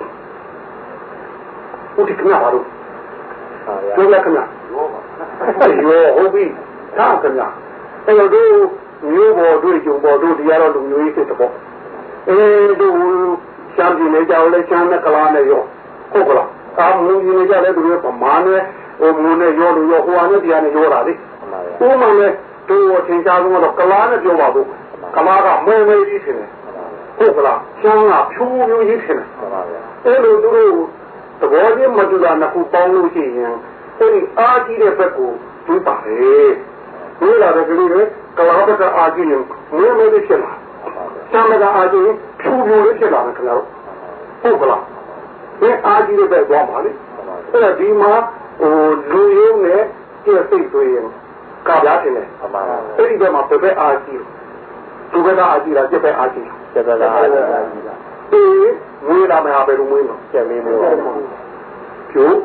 ဥတီခဏပါတော့ပြောလိုက်ခဏရောဟုတ်ပြီသာခဏအဲ့တော့မျိုးပေါ်တွေ့ကြုံပေါ်တို့တရားတော်လူမျိုးရေးစစ်တော့အဲတို့ရှမ်းပြည်နယ်ကြောက်လဲရှမ်းနဲ့ကလားနဲ့ရောဟုတ်ကလားအာမူကြီးနေကြလဲသူတို့ပမာနဲ့ဟိုမူနဲ့ရောလို့ရောဟိုအနေတရားနဲ့ရောတာလေဥမာနဲ့တို့အထင်ရှားဆုံးတော့ကလားနဲ့ပြောပါဘူးကလားကမဲမဲကြီးထင်တယ်ဟုတ်ကလားရှမ်းကဖြူဖြူကြီးထင်တယ်အဲ့လိုသူတို့သဘောချင်းမတူတာနှစ်ခုပေါင်းလို့ရှိရင်အဲ့ဒီအားကြီးတဲ့ဘက်ကိုတွေးပါလေတွေးလာတဲ့ကလေးတွေကလားဘက်ကအားကြီးရင်မဲမဲလေးဖြစ်လာရှမ်းကအားကြီးဖြူဖြူလေးဖြစ်လာတယ်ခင်ဗျားတို့ဟုတ်ကလားဒီအားကြီးတဲ့ဘက်သွားပါလေအဲ့ဒါဒီမှာဟိုလူရုံးနဲ့ကျက်စိတ်ဆိုရင်ကပြားတင်တယ်အဲ့ဒီဘက်မှာဘယ်အားကြီးသူကအားကြီးလားကျက်ဘက်အားကြီးကျက်ဘက်အားကြီးအေးမွေးလာမယ်ဟာဘယ်လိုမွေးနော်ကျက်လေးမျိုးဖြူ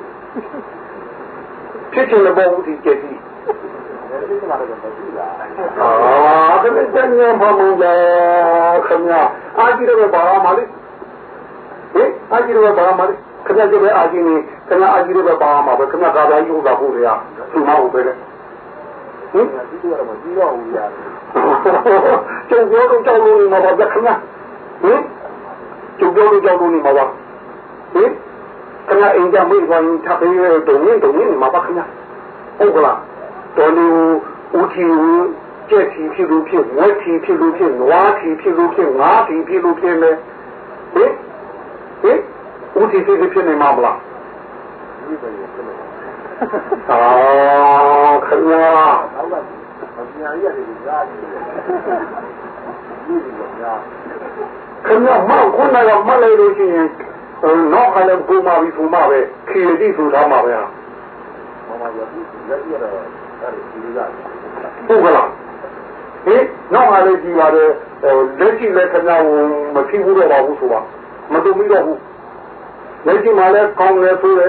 ဖြစ်ချင်တဲ့ဘောဦးဒီကျက်ကြီးအာဒါနဲ့တန်ရပါမလားခင်ဗျာအားကြီးတော့ဘာမှမလေးဟင်အားကြီးတော့ဘာမှမလေးခင်ဗျာကျပဲအားကြီးနေခင်ဗျာအားကြီးတော့ဘာမှမပဲခင်ဗျာကားပြားကြီးဥစ္စာဖို့တွေကသူ့မဟုတ်ပဲလေဟင်ဒီကတော့မကြီးတော့ဘူးရတယ်ကျုပ်ပြောတော့ကြောက်လို့နေမှာပါခင်ဗျာဟင်ကျုပ်ပြောလို့ကြောက်လို့နေမှာပါဟင်ခင်ဗျာအင်ကြမေးခွန်ထပ်ပြီးတုံရင်းတုံရင်းနေမှာပါခင်ဗျာဟုတ်ကလားတော်လူဦးတီဦးကျက်တီဖြစ်လို့ဖြစ်ဝက်တီဖြစ်လို့ဖြစ်နွားတီဖြစ်လို့ဖြစ်ငါးတီဖြစ်လို့ဖြစ်မယ်ဟင်ဟင်ဦးတီဖြစ်ဖြစ်နေမှာမလားဒီပဲဖြစ်နေအာခင်ဗျာနောက်ကမပြန်ရတဲ့ကြားကြီးဒီလိုများခင်ဗျာမောက်ခုနကမလိုက်လို့ရှိရင်နောက်ကလည်းကိုမပြီးဖူမပဲခီရီဆိုထားမှာပဲဟာမမရဘူးလက်ရတော့အဲ့ဒီဒီကဟုတ်ကလားဟင်နောက်ကလည်းကြည်ပါတယ်လက်ရှိလည်းခင်ဗျာဟိုမဖြစ်ဘူးတော့ပါဘူးဆိုပါမတုံပြီးတော့ဘူးလက်ရှိမှလည်းကောင်းတယ်ဆိုတယ်လည်း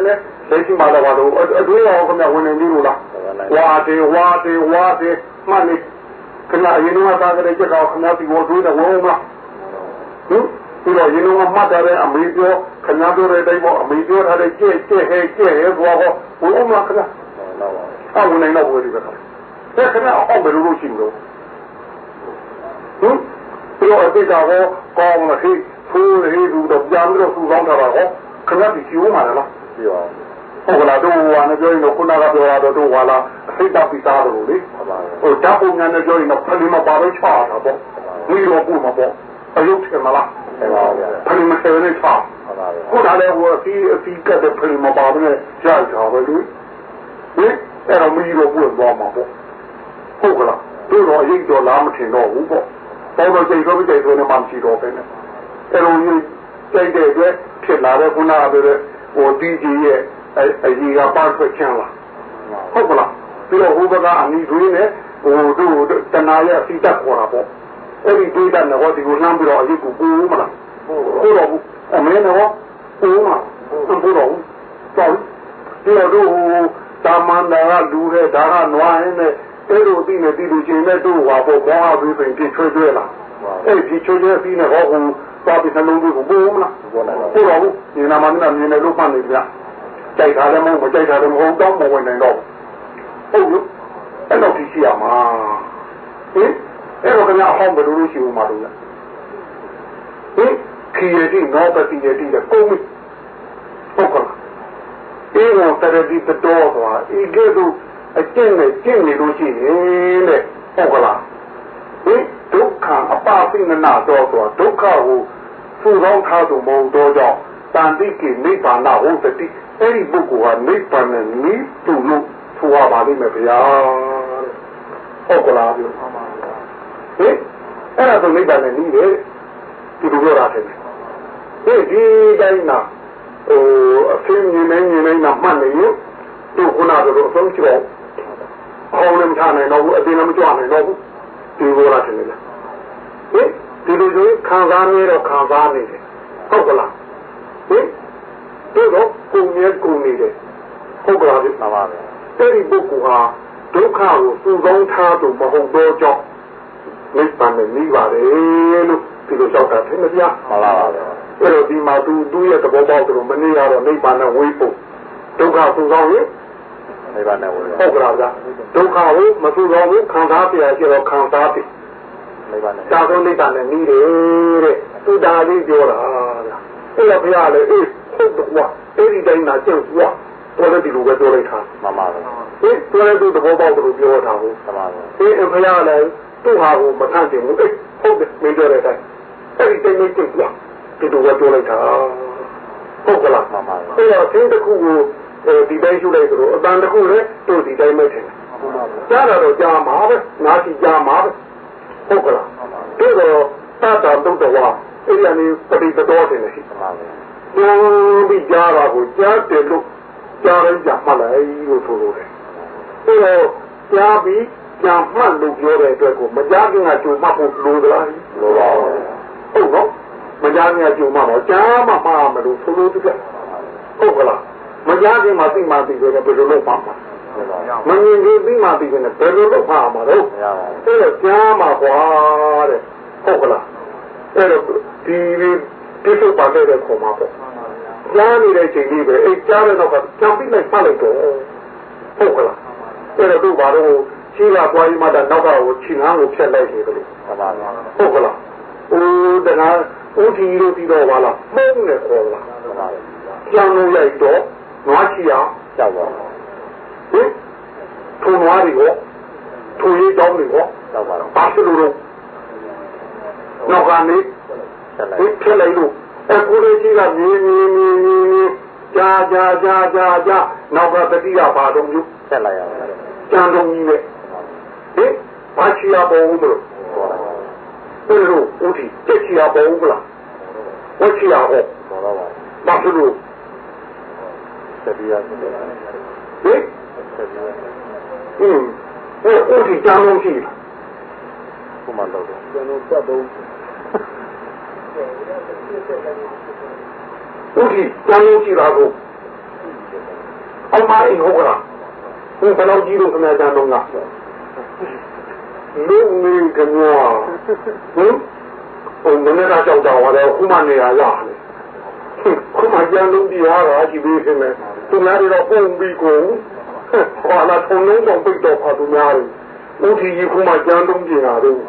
လက်ရှိမှာတော့ဘာလို့အတွေးရောခင်ဗျဝင်နေပြီလို့လားဝါတယ်ဝါတယ်ဝါတယ်မှန်နေခင်ဗျအရင်ကသားကြတဲ့ချက်တော့ခင်ဗျဒီဝတွေးတယ်ဝုန်းမလားဟင်ပြီးတော့ရင်တော့မှတ်တယ်အမေပြောခင်ဗျတို့ရဲ့တိုင်းပေါ့အမေပြောထားတဲ့ကြဲကြဲဟဲကြဲဟဲဘောဟောဝုန်းမလားခင်ဗျအဝင်နေတော့ဝယ်ဒီပဲခင်ဗျခင်ဗျအောက်ဘယ်လိုလုပ်ရှိမလို့ဟင်ပြီးတော့အတိတ်ကဟောကောင်းမဟိဖိုးဟိသူတော့ပြန်ပြီးတော့စူဆောင်းထားတာဟောခင်ဗျဒီကျိုးမှာလားပြောဟုတ်ကလားတို့ဝါနဲ့ပြောရင်တော့ခုနကပြောတာတော့တို့ဝါလာအစိတ်တပ်ပြီးသားလို့လေဟိုဓာတ်ပုံများနဲ့ပြောရင်တော့ဖလီမပါတော့ချတာပေါ့ဒီလိုပို့မှာပေါ့အယုတ်ထင်မလားဖလီမဆယ်နဲ့ချခုနလည်းဟိုအစီအစီကတဲ့ဖလီမပါတော့ကြာကြာပဲလေဟင်အဲ့တော့မီးတော့ပို့သွားမှာပေါ့ဟုတ်ကလားတို့တော့အရေးတော်လားမထင်တော့ဘူးပေါ့တော့တော့ကြိတ်တော့ကြိတ်ဆိုနေမှမရှိတော့ပဲနဲ့အဲ့လိုကြီးကြိတ်တဲ့အတွက်ဖြစ်လာတဲ့ခုနကပြောတဲ့ဟိုဒီကြီးရဲ့အကြီးကပတ်ထွက်ချင်လာဟုတ်ကလားပြီးတော့ဟိုဘကအနီတွင်းနဲ့ဟိုတို့တနာရဲ့အစီတက်ခေါ်တာပေါ့အဲ့ဒီတွေးတဲ့တော့ဒီကိုနှမ်းပြီးတော့အကြီးကိုပူမလားဟုတ်တော့ဘူးအမေနော်ပူမှာပူတော့တော်ပြီးတော့တို့တာမန်တာကလူတဲ့ဒါကနွားရင်းနဲ့အဲ့လိုသိနေသိလို့ချင်းနဲ့တို့ဟာပေါ့ဘောဟာပြီးပြင်ပြချွေးချွေးလာအဲ့ဒီချွေးချွေးပြီးနေဟောဟိုသွားပြီးနှလုံးသွင်းကိုပူမလားပူတော့ဘူးဒီနာမနဲ့မြင်နေလို့မှတ်နေကြကြိုက်တာလည်းမဟုတ်မကြိုက်တာလည်းမဟုတ်တော့မဝင်နိုင်တော့ဟုတ်လို့အဲ့တော့ဒီရှိရမှာဟင်အဲ့တော့ခင်ဗျာအဟောင်းဘယ်လိုလုပ်ရှိဦးမှာလို့လဲဟင်ခီရတိနောပတိရတိတဲ့ကိုမဟုတ်ကလားအေးတော့တရတိတတော်သွားဤကဲ့သို့အကျင့်နဲ့ကျင့်နေလို့ရှိရင်တဲ့ဟုတ်ကလားဟင်ဒုက္ခအပပိနနာတော်သွားဒုက္ခကိုစူပေါင်းထားသူမဟုတ်တော့ကြောင့်တန်တိကိနိဗ္ဗာန်ဟောတတိအဲ့ဒီပုဂ္ဂိုလ်ဟာနိဗ္ဗာန်နဲ့နိဗ္ဗာန်လို့ဆိုရပါလိမ့်မယ်ဗျာဟုတ်ကလားပြောဟင်အဲ့ဒါဆိုနိဗ္ဗာန်နဲ့နိဗ္ဗာန်ဒီလိုပြောတာတယ်ဟဲ့ဒီတိုင်းနာဟိုအဖင်းမြင်နေမြင်နေတာမှတ်နေရင်တို့ခုနကတော့အဆုံးချတော့အောင်လည်းမထားနိုင်တော့ဘူးအတင်းလည်းမကြွနိုင်တော့ဘူးဒီလိုလားတယ်လေဟင်ဒီလိုဆိုခံစားနေတော့ခံစားနေတယ်ဟုတ်ကလားဟင်တို့တော့ကိုယ်ရဲ့ကိုယ်နေတယ်ဟုတ်ကလားဒီမှာပါပဲအဲ့ဒီပုဂ္ဂိုလ်ဟာဒုက္ခကိုစုဆောင်းထားသူမဟုတ်တော့ကြောင့်နိဗ္ဗာန်နဲ့ပြီးပါတယ်လို့ဒီလိုလျှောက်တာထင်မပြမှန်ပါပါပဲအဲ့တော့ဒီမှာသူသူ့ရဲ့သဘောပေါက်သူမနေရတော့နိဗ္ဗာန်နဲ့ဝေးဖို့ဒုက္ခစုဆောင်းရင်နိဗ္ဗာန်နဲ့ဝေးဟုတ်ကလားဗျာဒုက္ခကိုမစုဆောင်းဘူးခံစားပြရရှိတော့ခံစားပြီနိဗ္ဗာန်နဲ့သာသောနိဗ္ဗာန်နဲ့ပြီးတယ်တဲ့သူဒါလေးပြောတာဗျာအဲ့တော့ဘုရားလည်းအေးဟုတ်တော့ကွာအဲ့ဒီတိုင်းသာကျုပ်ကွာတော်လည်းဒီလိုပဲပြောလိုက်တာမှန်ပါပဲအေးတော်လည်းသူသဘောပေါက်သူပြောတာဟုတ်မှန်ပါပဲအေးဘုရားလည်းသူ့ဟာကိုမထန့်တင်ဘူးအေးဟုတ်တယ်မင်းပြောတဲ့အတိုင်းအဲ့ဒီတိုင်းလေးကျုပ်ကွာဒီလိုပဲပြောလိုက်တာဟုတ်ကလားမှန်ပါပဲအဲ့တော့သင်တစ်ခုကိုဒီတိုင်းရှုလိုက်ဆိုတော့အတန်တစ်ခုလည်းတို့ဒီတိုင်းပဲထင်တယ်မှန်ပါပဲကြားတော့ကြားမှာပဲနားကြည့်ကြားမှာပဲဟုတ်ကလားတို့တော့သာတာတုတ်တော်အဲ့ဒီအနေပရိသတော်တယ်ရှိပါမယ်။ဒီပြီးကြားတာကိုကြားတယ်လို့ကြားရင်ကြားမှလိုက်လို့ဆိုလို့တယ်။အဲတော့ကြားပြီးကြားမှလို့ပြောတဲ့အတွက်ကိုမကြားခင်ကကြုံမှဖို့လိုသလား။လိုပါဘူး။ဟုတ်နော်။မကြားခင်ကကြုံမှတော့ကြားမှမှာမလို့ဆိုလို့တကယ်ဟုတ်ကလား။မကြားခင်မှာသိမှသိတယ်ဘယ်လိုလုပ်ပါမှာ။မမြင်သေးပြီးမှသိတယ်ဘယ်လိုလုပ်ပါမှာတော့။အဲတော့ကြားမှကွာတဲ့ဟုတ်ကလား။အဲ့တော့ဒီဒီစုပါတဲ့ခေါ်မှာပေါ့ကြားနေတဲ့ချိန်လေးပဲအဲ့ကြားတဲ့တော့ကြံပြီးလိုက်ဖတ်လိုက်တော့ဟုတ်ကလားအဲ့တော့တို့ဘာလို့ရှိလာပွားကြီးမှတော့နောက်ကကိုခြေငန်းကိုဖြတ်လိုက်နေတယ်လို့ဟုတ်ကလားဟိုတခါဦးတီလို့ပြီးတော့ပါလားမုန်းနေခေါ်လားကြံလို့လိုက်တော့နွားချီအောင်ကြောက်ပါဟင်ထုံနွားတွေကိုထုံရေးတောင်းတွေကိုကြောက်ပါတော့ဘာဖြစ်လို့တော့နောက်ကနေဒီဖြစ်လိုက်လို့အခုလေးကြီးကမြင်းမြင်းမြင်းမြင်းကြာကြာကြာကြာကြာနောက်ကတတိယဘာတော့မျိုးဆက်လိုက်ရတယ်ကြံတော်ကြီးနဲ့ဟင်ဘာချီရပေါ်ဦးမလို့ဘယ်လိုဦးတီတက်ချီရပေါ်ဦးမလားဝချီရဟောဘာဖြစ်လို့တတိယဟင်ဟင်ဦးတီကြံတော်ကြီးဘုမတော်တယ်ကျွန်တော်တက်တော့ဥဒိတန်လို့ရှိတာကိုဟ ông mai hô là nhưng phải lâu gì đâu không ai ra đâu ngặt lúc mình cái nhỏ ông mình ra trong đầu ở đây không ăn gì à là không ăn gì luôn đi à là chỉ biết thế này tụi nhà đi đâu không bị cố hoặc là thằng nó trong bị độc à tụi nhà đi ông thì gì không ăn gì luôn đi à đâu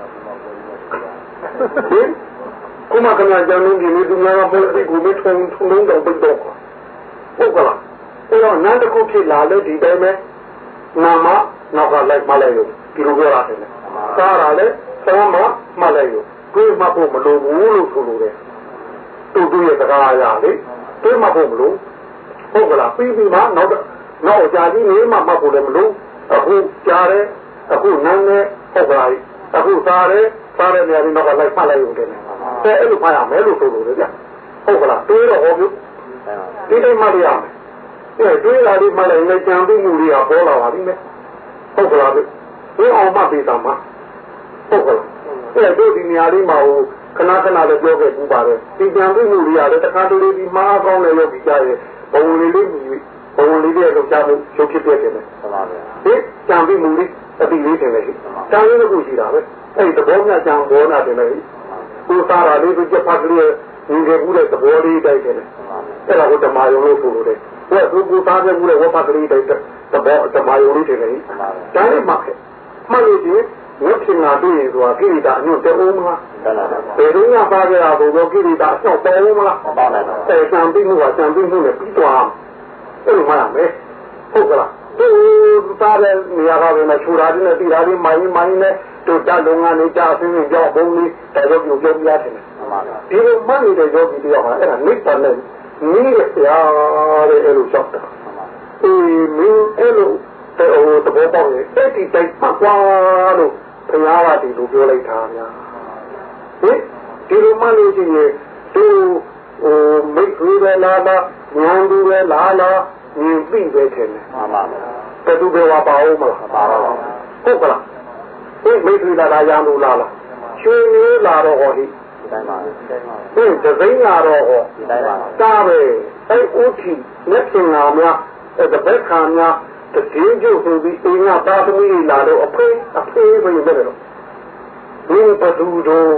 không ăn cái gì luôn đi mấy tụi nhà nó bị cố mấy thằng thằng nó trong bị độcဟုတ်ကလားအဲ့တော့နန်းတစ်ခုဖြစ်လာလို့ဒီတိုင်းပဲနာမနောက်ကလိုက်မလိုက်လို့ဒီလိုပြောရတယ်စားတာလေစားမမလိုက်လို့တွေးမှဖို့မလိုဘူးလို့ဆိုလိုတယ်တူတူရဲ့စကားအရာလေတွေးမှဖို့မလိုဟုတ်ကလားပြီးပြီးမှနောက်နောက်ကြာကြီးနေမှမှတ်ဖို့လည်းမလိုအခုကြားတယ်အခုနန်းနဲ့ဟုတ်ကလားအခုစားတယ်စားတဲ့နေရာကြီးနောက်ကလိုက်မှလိုက်ရုံတည်းတယ်အဲ့လိုမှရမယ်လို့ဆိုလိုတယ်ဗျဟုတ်ကလားတွေးတော့ဟောပြုဒီတိုင်းမှရမယ်အဲတွေးလာပြီးမှလည်းလည်းကြံပြီးမှုတွေကပေါ်လာပါပြီမဲ့ဟုတ်ကလားဒီအောင်မှပေးတာမှာဟုတ်ကလားအဲတို့ဒီနေရာလေးမှာဟိုခဏခဏလည်းပြောခဲ့ပူပါတယ်ဒီကြံပြီးမှုတွေကလည်းတခါတလေဒီမှားကောင်းလည်းရောက်ပြီးကြရဲ့ဘဝလေးလေးဘဝလေးလေးလောက်ကြမှုချုပ်ဖြစ်ပြတယ်ဟုတ်ပါဗျာဒီကြံပြီးမှုလေးအတိလေးတင်လေကြံရင်းတစ်ခုရှိတာပဲအဲ့ဒီသဘောမျှကြံဘောနာတင်လေကိုစားတာလေးကိုကြက်ဖတ်ကလေးဒီကကူတဲ့သဘောလေးတိုက်တယ်အဲ့ဒါကိုဓမ္မယုံလို့ဆိုလို့တယ်ဟိုကသူကူသားတဲ့ကူတဲ့ဝတ်ဖတ်ကလေးတိုက်တဲ့သဘောဓမ္မယုံလေးတင်လေဒါလေးမှခဲ့မှလို့ဒီဝတ်ချင်တာတွေ့ရင်ဆိုတာကိရိတာအညွတ်တဲဦးမလားဘယ်တော့မှပါကြတာဘုရားကိရိတာအဆောက်တဲဦးမလားအဲစံပြီးမှုကစံပြီးမှုနဲ့ပြီးသွားအဲ့လိုမှရမယ်ဟုတ်ကလားသူသားတဲ့နေရာကပဲနဲ့ခြူတာတွေနဲ့တိတာတွေမိုင်းမိုင်းနဲ့တို့ကြလုံငန်းနေကြအင်းင်းကြောက်ဘုံလေးတော်တော်ပြုံပြုံပြရတယ်ဒီလိုမှနေတဲ့ယောဂီတယောက်ဟာအဲ့ဒါနိဗ္ဗာန်နဲ့နည်းရရာတဲ့အဲ့လိုကြောက်တာအေးမင်းအဲ့လိုတော်တော်ဘောပေါက်ရဲ့အဲ့ဒီတိုက်ပတ်သွားလို့ဘုရားကဒီလိုပြောလိုက်တာများဟင်ဒီလိုမှလို့ရှိရင်သူဟိုမိတ်ဆွေပဲလားလားဉာဏ်သူပဲလားလားဉာဏ်သိပဲထင်တယ်မှန်ပါဗျာဘယ်သူပဲဝါပါအောင်မလားပါပါဟုတ်ကလားဟင်မိတ်ဆွေလာတာရံလို့လားလားရွှေမျိုးလာတော့ဟောဒီတိုင်းပါဟင်သစိမ်းလာတော့ဟောဒီတိုင်းပါတာပဲအဲ့ဥတီလက်ရှင်လာများအဲ့တပတ်ခံများတည်င်းကျုပ်ဆိုပြီးအင်းကသာသမီလာတော့အဖေးအဖေးပဲရတယ်တော့ဒီပသူတို့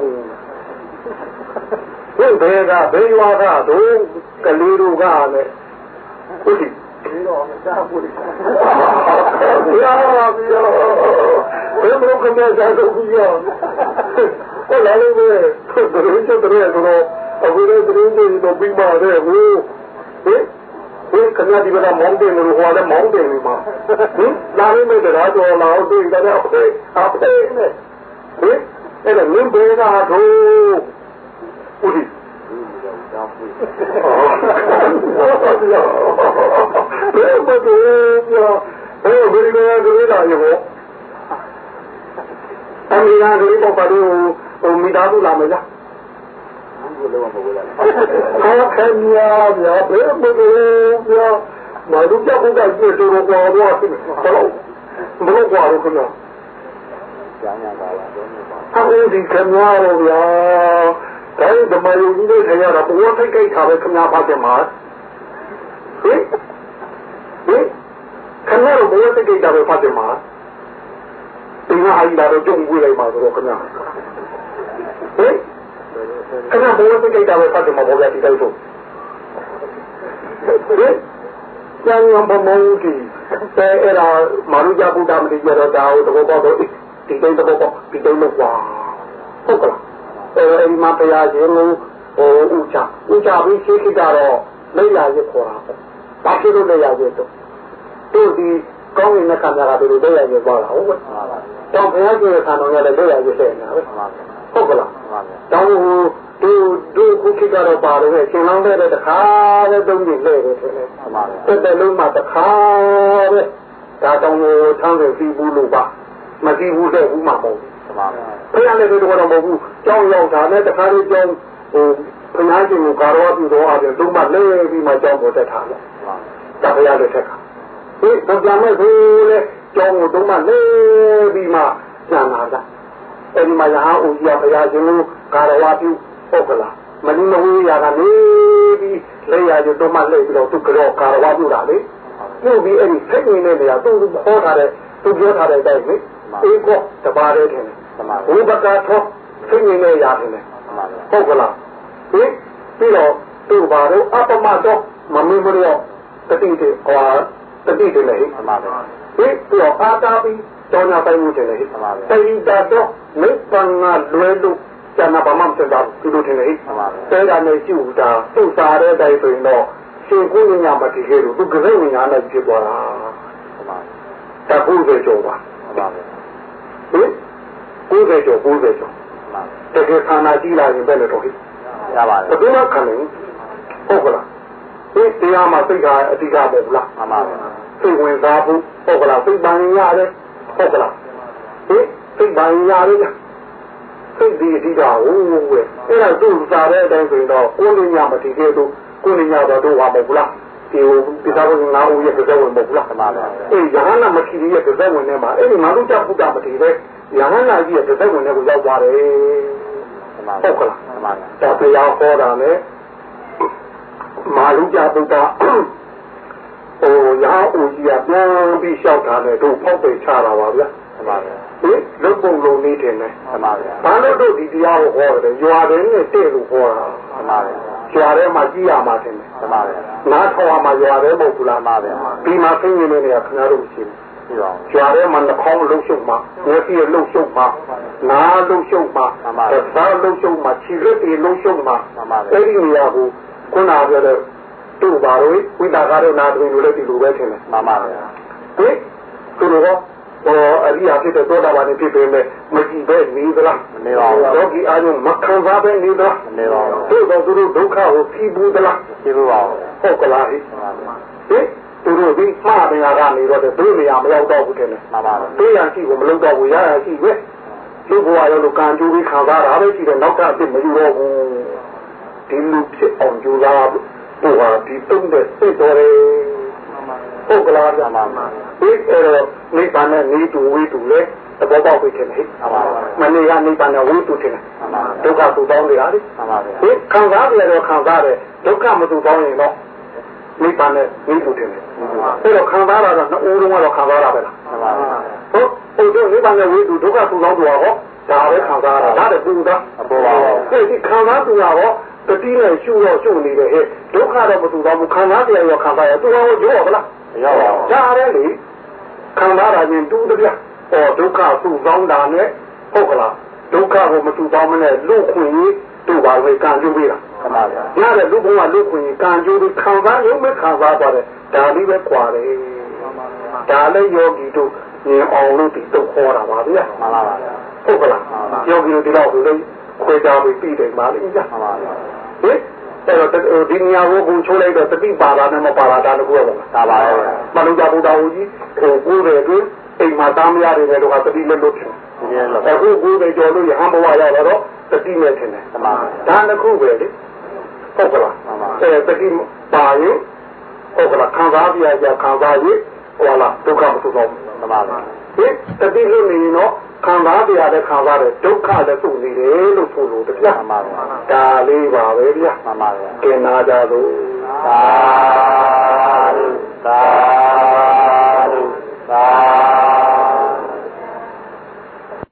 ဘယ်ဘယ်ကဘယ်ရွာကတို့ကလေးတို့ကလည်းဥတီဒီတော့မစားဘူးလေ။ရာပါဗျာ။ဘယ်လိုကမှစားတော့ဘူးရော။ဟိုလာလို့ပဲ။ဘယ်လိုချက်တည်းကတော့အခုလည်းတရင်တွေတော့ပြီးပါတယ်ဟို။ဟင်ဒီခဏဒီကမောင်းတယ်လို့ဟောတယ်မောင်းတယ်မှာဟင်လာလို့မဲ့တရားတော်လာတော့ဒီကတော့အဖေအဖေနဲ့ဟင်အဲ့ဒါမင်းဘယ်ကတော့ဥဒီဘယ်မှာတော့ဘယ်ဘယ်လိုလဲကြည့်လာရောအမေကလေးပေါ့ပါတော့ဟိုမိသားစုလာမယ်လားအားခဏရဗျာဘယ်မှာတော့ဗျာမတို့ကြောက်ကကြည့်တော့တော့တော့ဘယ်လိုဘယ်လိုကွာလို့ခဏကျန်ရပါလားအခုဒီခဏရတော့ဗျာဒါဓမ္မယုံကြီးတွေခရတာဘဝထိတ်ခိတ်ထားပဲခဏပါကြမှာဟင်ဟင်ခဏတော့ဘဝထိတ်ခိတ်ထားပဲပါကြမှာဒီငါအိလာတော့ကြုံကြည့်လိုက်ပါတော့ခဏဟင်ခဏဘဝထိတ်ခိတ်ထားပဲပါကြမှာဘောရတိတိုက်ဆိုဟင်ကျန်ရံဘမောကြီးแต่အဲ့ဒါမာရုကြဗုဒ္ဓမတိရတော့ဒါဟိုတဘောပေါ့တော့ဒီတိုင်းတဘောပေါ့ဒီတိုင်းလို့ကွာဟုတ်ကလားအဲဒီမှာတရားရှင်ကိုဟိုဥချဥချပြီးရှိခိတာတော့လက်ရရခေါ်တာပေါ့ဘာဖြစ်လို့လက်ရရတော့တို့ဒီကောင်းကင်နဲ့ခံရတာတို့လက်ရရသွားတာဟုတ်ကဲ့တောင်ဘုရားရှင်ခံတော်ရတဲ့လက်ရရဆက်နေတာပဲဟုတ်ကလားတောင်ဟိုတို့တို့ခုခိကတော့ပါတယ်ပဲရှင်လောင်းတဲ့တခါပဲသုံးကြည့်လဲတယ်ထင်တယ်တက်တဲ့လုံးမှာတခါပဲဒါတောင်ကိုထမ်းတယ်ပြီးဘူးလို့ပါမကြည့်ဘူးတဲ့ဘူးမှာပေါ့ဘုရားလည်းတို့ကတော့မဟုတ်ဘူးကြောင်းရောက်တာနဲ့တခါလေးကြောင်းဟိုဘုရားရှင်ကိုကာရောပြုတော်အားဖြင့်သုံးမလဲပြီးမှကြောင်းပေါ်တက်ထားတယ်ဒါဘုရားလည်းထက်ကဒီဘုရားမဲ့ဘူးလေကြောင်းကိုသုံးမလဲပြီးမှကျန်လာတာအဲဒီမှာရဟန်းဦးကြီးကဘုရားရှင်ကိုကာရောပြုဟုတ်ကလားမင်းမဝေးရကနေပြီးလဲရကျသုံးမလဲပြီးတော့သူကတော့ကာရောပြုတာလေပြုတ်ပြီးအဲ့ဒီဖိတ်နေတဲ့နေရာသူခေါ်ထားတဲ့သူပြောထားတဲ့အတိုင်းလေအေးကောတပါးတည်းထင်တယ်ဝိပကာထောဖိတ်နေရထင်တယ်ဟုတ်ကလားဟင်ပြီးတော့သူ့ဘာလို့အပမတော့မမင်းမလို့တတိတေဟောတတိတေလေဟင်ပြီးတော့အာတာပြီးတော်ညာပိုင်မှုတယ်လေတိတာတော့မိပ္ပံကလွယ်လို့ကျန်တာဘာမှမဖြစ်တော့သူတို့ထင်လေတဲတာနဲ့ကျူတာသူ့စားတဲ့အတိုင်းဆိုရင်တော့ရှင်ကိုညမတိခဲ့လို့သူကလေးညာနဲ့ဖြစ်သွားတာတခုပဲကြောပါဟင်ကိုယ်ပဲကြောကိုယ်ပဲကြောတကယ်ခန္ဓာကြည့်လာရင်ပဲလို့တော့ဟိရပါတယ်ဘယ်လိုမှခံနိုင်ဟုတ်ကလားဒီတရားမှာစိတ်ကအဓိကမဟုတ်လားမှန်ပါဗျာစိတ်ဝင်စားဖို့ဟုတ်ကလားစိတ်ပန်ရတယ်ဟုတ်ကလားဟင်စိတ်ပန်ရတယ်စိတ်ဒီအဓိကဟိုးဝဲအဲ့ဒါသူ့စားတဲ့အတိုင်းဆိုရင်တော့ကိုယ်ညမတိခဲ့လို့ကိုယ်ညတော့တော့ဟာမဟုတ်လားဒီပိသာဘုံငါးဦးရဲ့ကြက်ဝင်မဟုတ်လားမှန်ပါဗျာအေးယဟနာမခိရဲ့ကြက်ဝင်ထဲမှာအဲ့ဒီငါတို့ကြောက်ဖို့တာမတည်ပဲယဟနာကြီးရဲ့ကြက်ဝင်ထဲကိုရောက်သွားတယ်ဟုတ်ကလားမှန်ပါဗျာဒါတရားဟောတာနဲ့မာလူကြပုဒ္ဒါဟိုရာဦးကြီးကပြန်ပြီးလျှောက်တာနဲ့တို့ဖောက်ပိတ်ချတာပါဗျာမှန်ပါဗျာဟင်လုတ်ပုံလုံးနေတယ်နဲ့မှန်ပါဗျာဘာလို့တို့ဒီတရားကိုဟောတယ်ရွာတယ်နဲ့တဲ့လို့ဟောတာမှန်ပါဗျာရွာထဲမှာကြည့်ရမှာတယ်မှန်ပါဗျာနားထောင်မှာရွာထဲမဟုတ်ဘူးလားမှန်ပါဗျာဒီမှာသိနေနေရခင်ဗျားတို့ရှိတယ်ရွာထဲမှာနှခေါင်းလှုပ်ရှုပ်မှာမျက်စိလှုပ်ရှုပ်မှာနားလှုပ်ရှုပ်မှာသာလှုပ်ရှုပ်မှာခြေလက်တွေလှုပ်ရှုပ်မှာအဲ့ဒီနေရာကိုခုနပြောတဲ့တို့ပါလို့ဝိတာကာရနာတွေလို့လည်းဒီလိုပဲထင်တယ်မှန်ပါဗျာဟင်သူတို့ကဟောအရိယာဖြစ်တဲ့သောတာပန်ဖြစ်ပေမဲ့မကြည့်ပဲနေသလားမနေပါဘူးယောဂီအားလုံးမခံစားပဲနေသလားမနေပါဘူးတို့တော့သူတို့ဒုက္ခကိုဖြီးဘူးသလားဖြီးဘူးပါဘူးဟုတ်ကလားဟင်သူတို့ဒီမှားတရားကနေတော့တို့နေရာမရောက်တော့ဘူးထင်တယ်မှန်ပါဘူးတို့ရရှိကိုမလုပ်တော့ဘူးရရရှိပဲလူဘဝရောလို့ကံကြိုးပြီးခံစားတာပဲရှိတယ်နောက်ထပ်အစ်မယူတော့ဘူးဒီလူဖြစ်အောင်ကြိုးစားတို့ဟာဒီတုံးတဲ့စိတ်တော်ရဲ့ဟုတ်ကလားဗျာမမဒီအဲ့တော့နိဗ္ဗာန်နဲ့နေတူဝိတူလေသဘောပေါက်ပြီထင်တယ်မနေ့ကနိဗ္ဗာန်နဲ့ဝိတူထင်တယ်ဒုက္ခသူပေါင်းနေတာလေဒီခံစားရတော့ခံစားတယ်ဒုက္ခမသူပေါင်းရင်တော့နိဗ္ဗာန်နဲ့နေတူထင်တယ်အဲ့တော့ခံစားရတော့နှစ်ဦးလုံးကတော့ခံစားရပဲလားဟုတ်ဟုတ်တယ်နိဗ္ဗာန်နဲ့ဝိတူဒုက္ခသူပေါင်းတော့ဟောဒါပဲခံစားရတာဒါတည်းပူတာအပေါ်ပါဘူးဒီခံစားသူရဟောတတိနဲ့ရှုတော့ရှုနေတယ်ဟဲ့ဒုက္ခတော့မသူတော့ဘူးခံစားတရားရောခံစားရသူရောရောဗလားရောပါဘူးဒါလည်းလေခံစားရရင်တူတပြဟောဒုက္ခသူ့ကောင်းတာနဲ့ဟုတ်ကလားဒုက္ခကိုမသူကောင်းမနဲ့လူခွင့်ကြီးတို့ပါပဲကံကျိုးပေးတာမှန်ပါဗျာညတဲ့လူဘုံကလူခွင့်ကြီးကံကျိုးပြီးခံစားရုံပဲခံစားသွားတယ်ဒါလေးပဲခွာတယ်ဒါလည်းယောဂီတို့မြင်အောင်လို့ဒီတော့ခေါ်တာပါဗျာမှန်ပါဗျာဟုတ်ကလားယောဂီတို့ဒီတော့လို့ခွဲကြပြီးပြီးတယ်ပါလိမ့်ဗျာမှန်ပါဗျာဟင်အဲ့တော့ဒီနေရာကိုကိုချိုးလိုက်တော့တတိပါတာနဲ့မပါတာတကူရပါဒါပါပဲမလုံးကြဘုရားဦးကြီးဟိုကိုယ်တွေအတွင်းအိမ်မှာသားမရတယ်လေတော့တတိလက်လို့ထင်တယ်အခုကိုယ်တွေကြော်လို့ရဟန်းဘဝရောက်လာတော့တတိနဲ့ထင်တယ်မှန်ပါဒါတစ်ခုပဲလေဟုတ်ကလားအဲတတိပါရင်ဟုတ်ကလားခံစားပြရကြခံစားရဟောလားဒုက္ခမသုတော့မှန်ပါဒီတတိလို့နေရင်တော့ခံစားပြရတဲ့ခံစားတဲ့ဒုက္ခလည်းသူ့နေတယ်လို့ဆိုလို့တရားမှန်ပါဒါလေးပါပဲဗျာမှန်ပါဗျာကျင်နာကြသို့သာသာ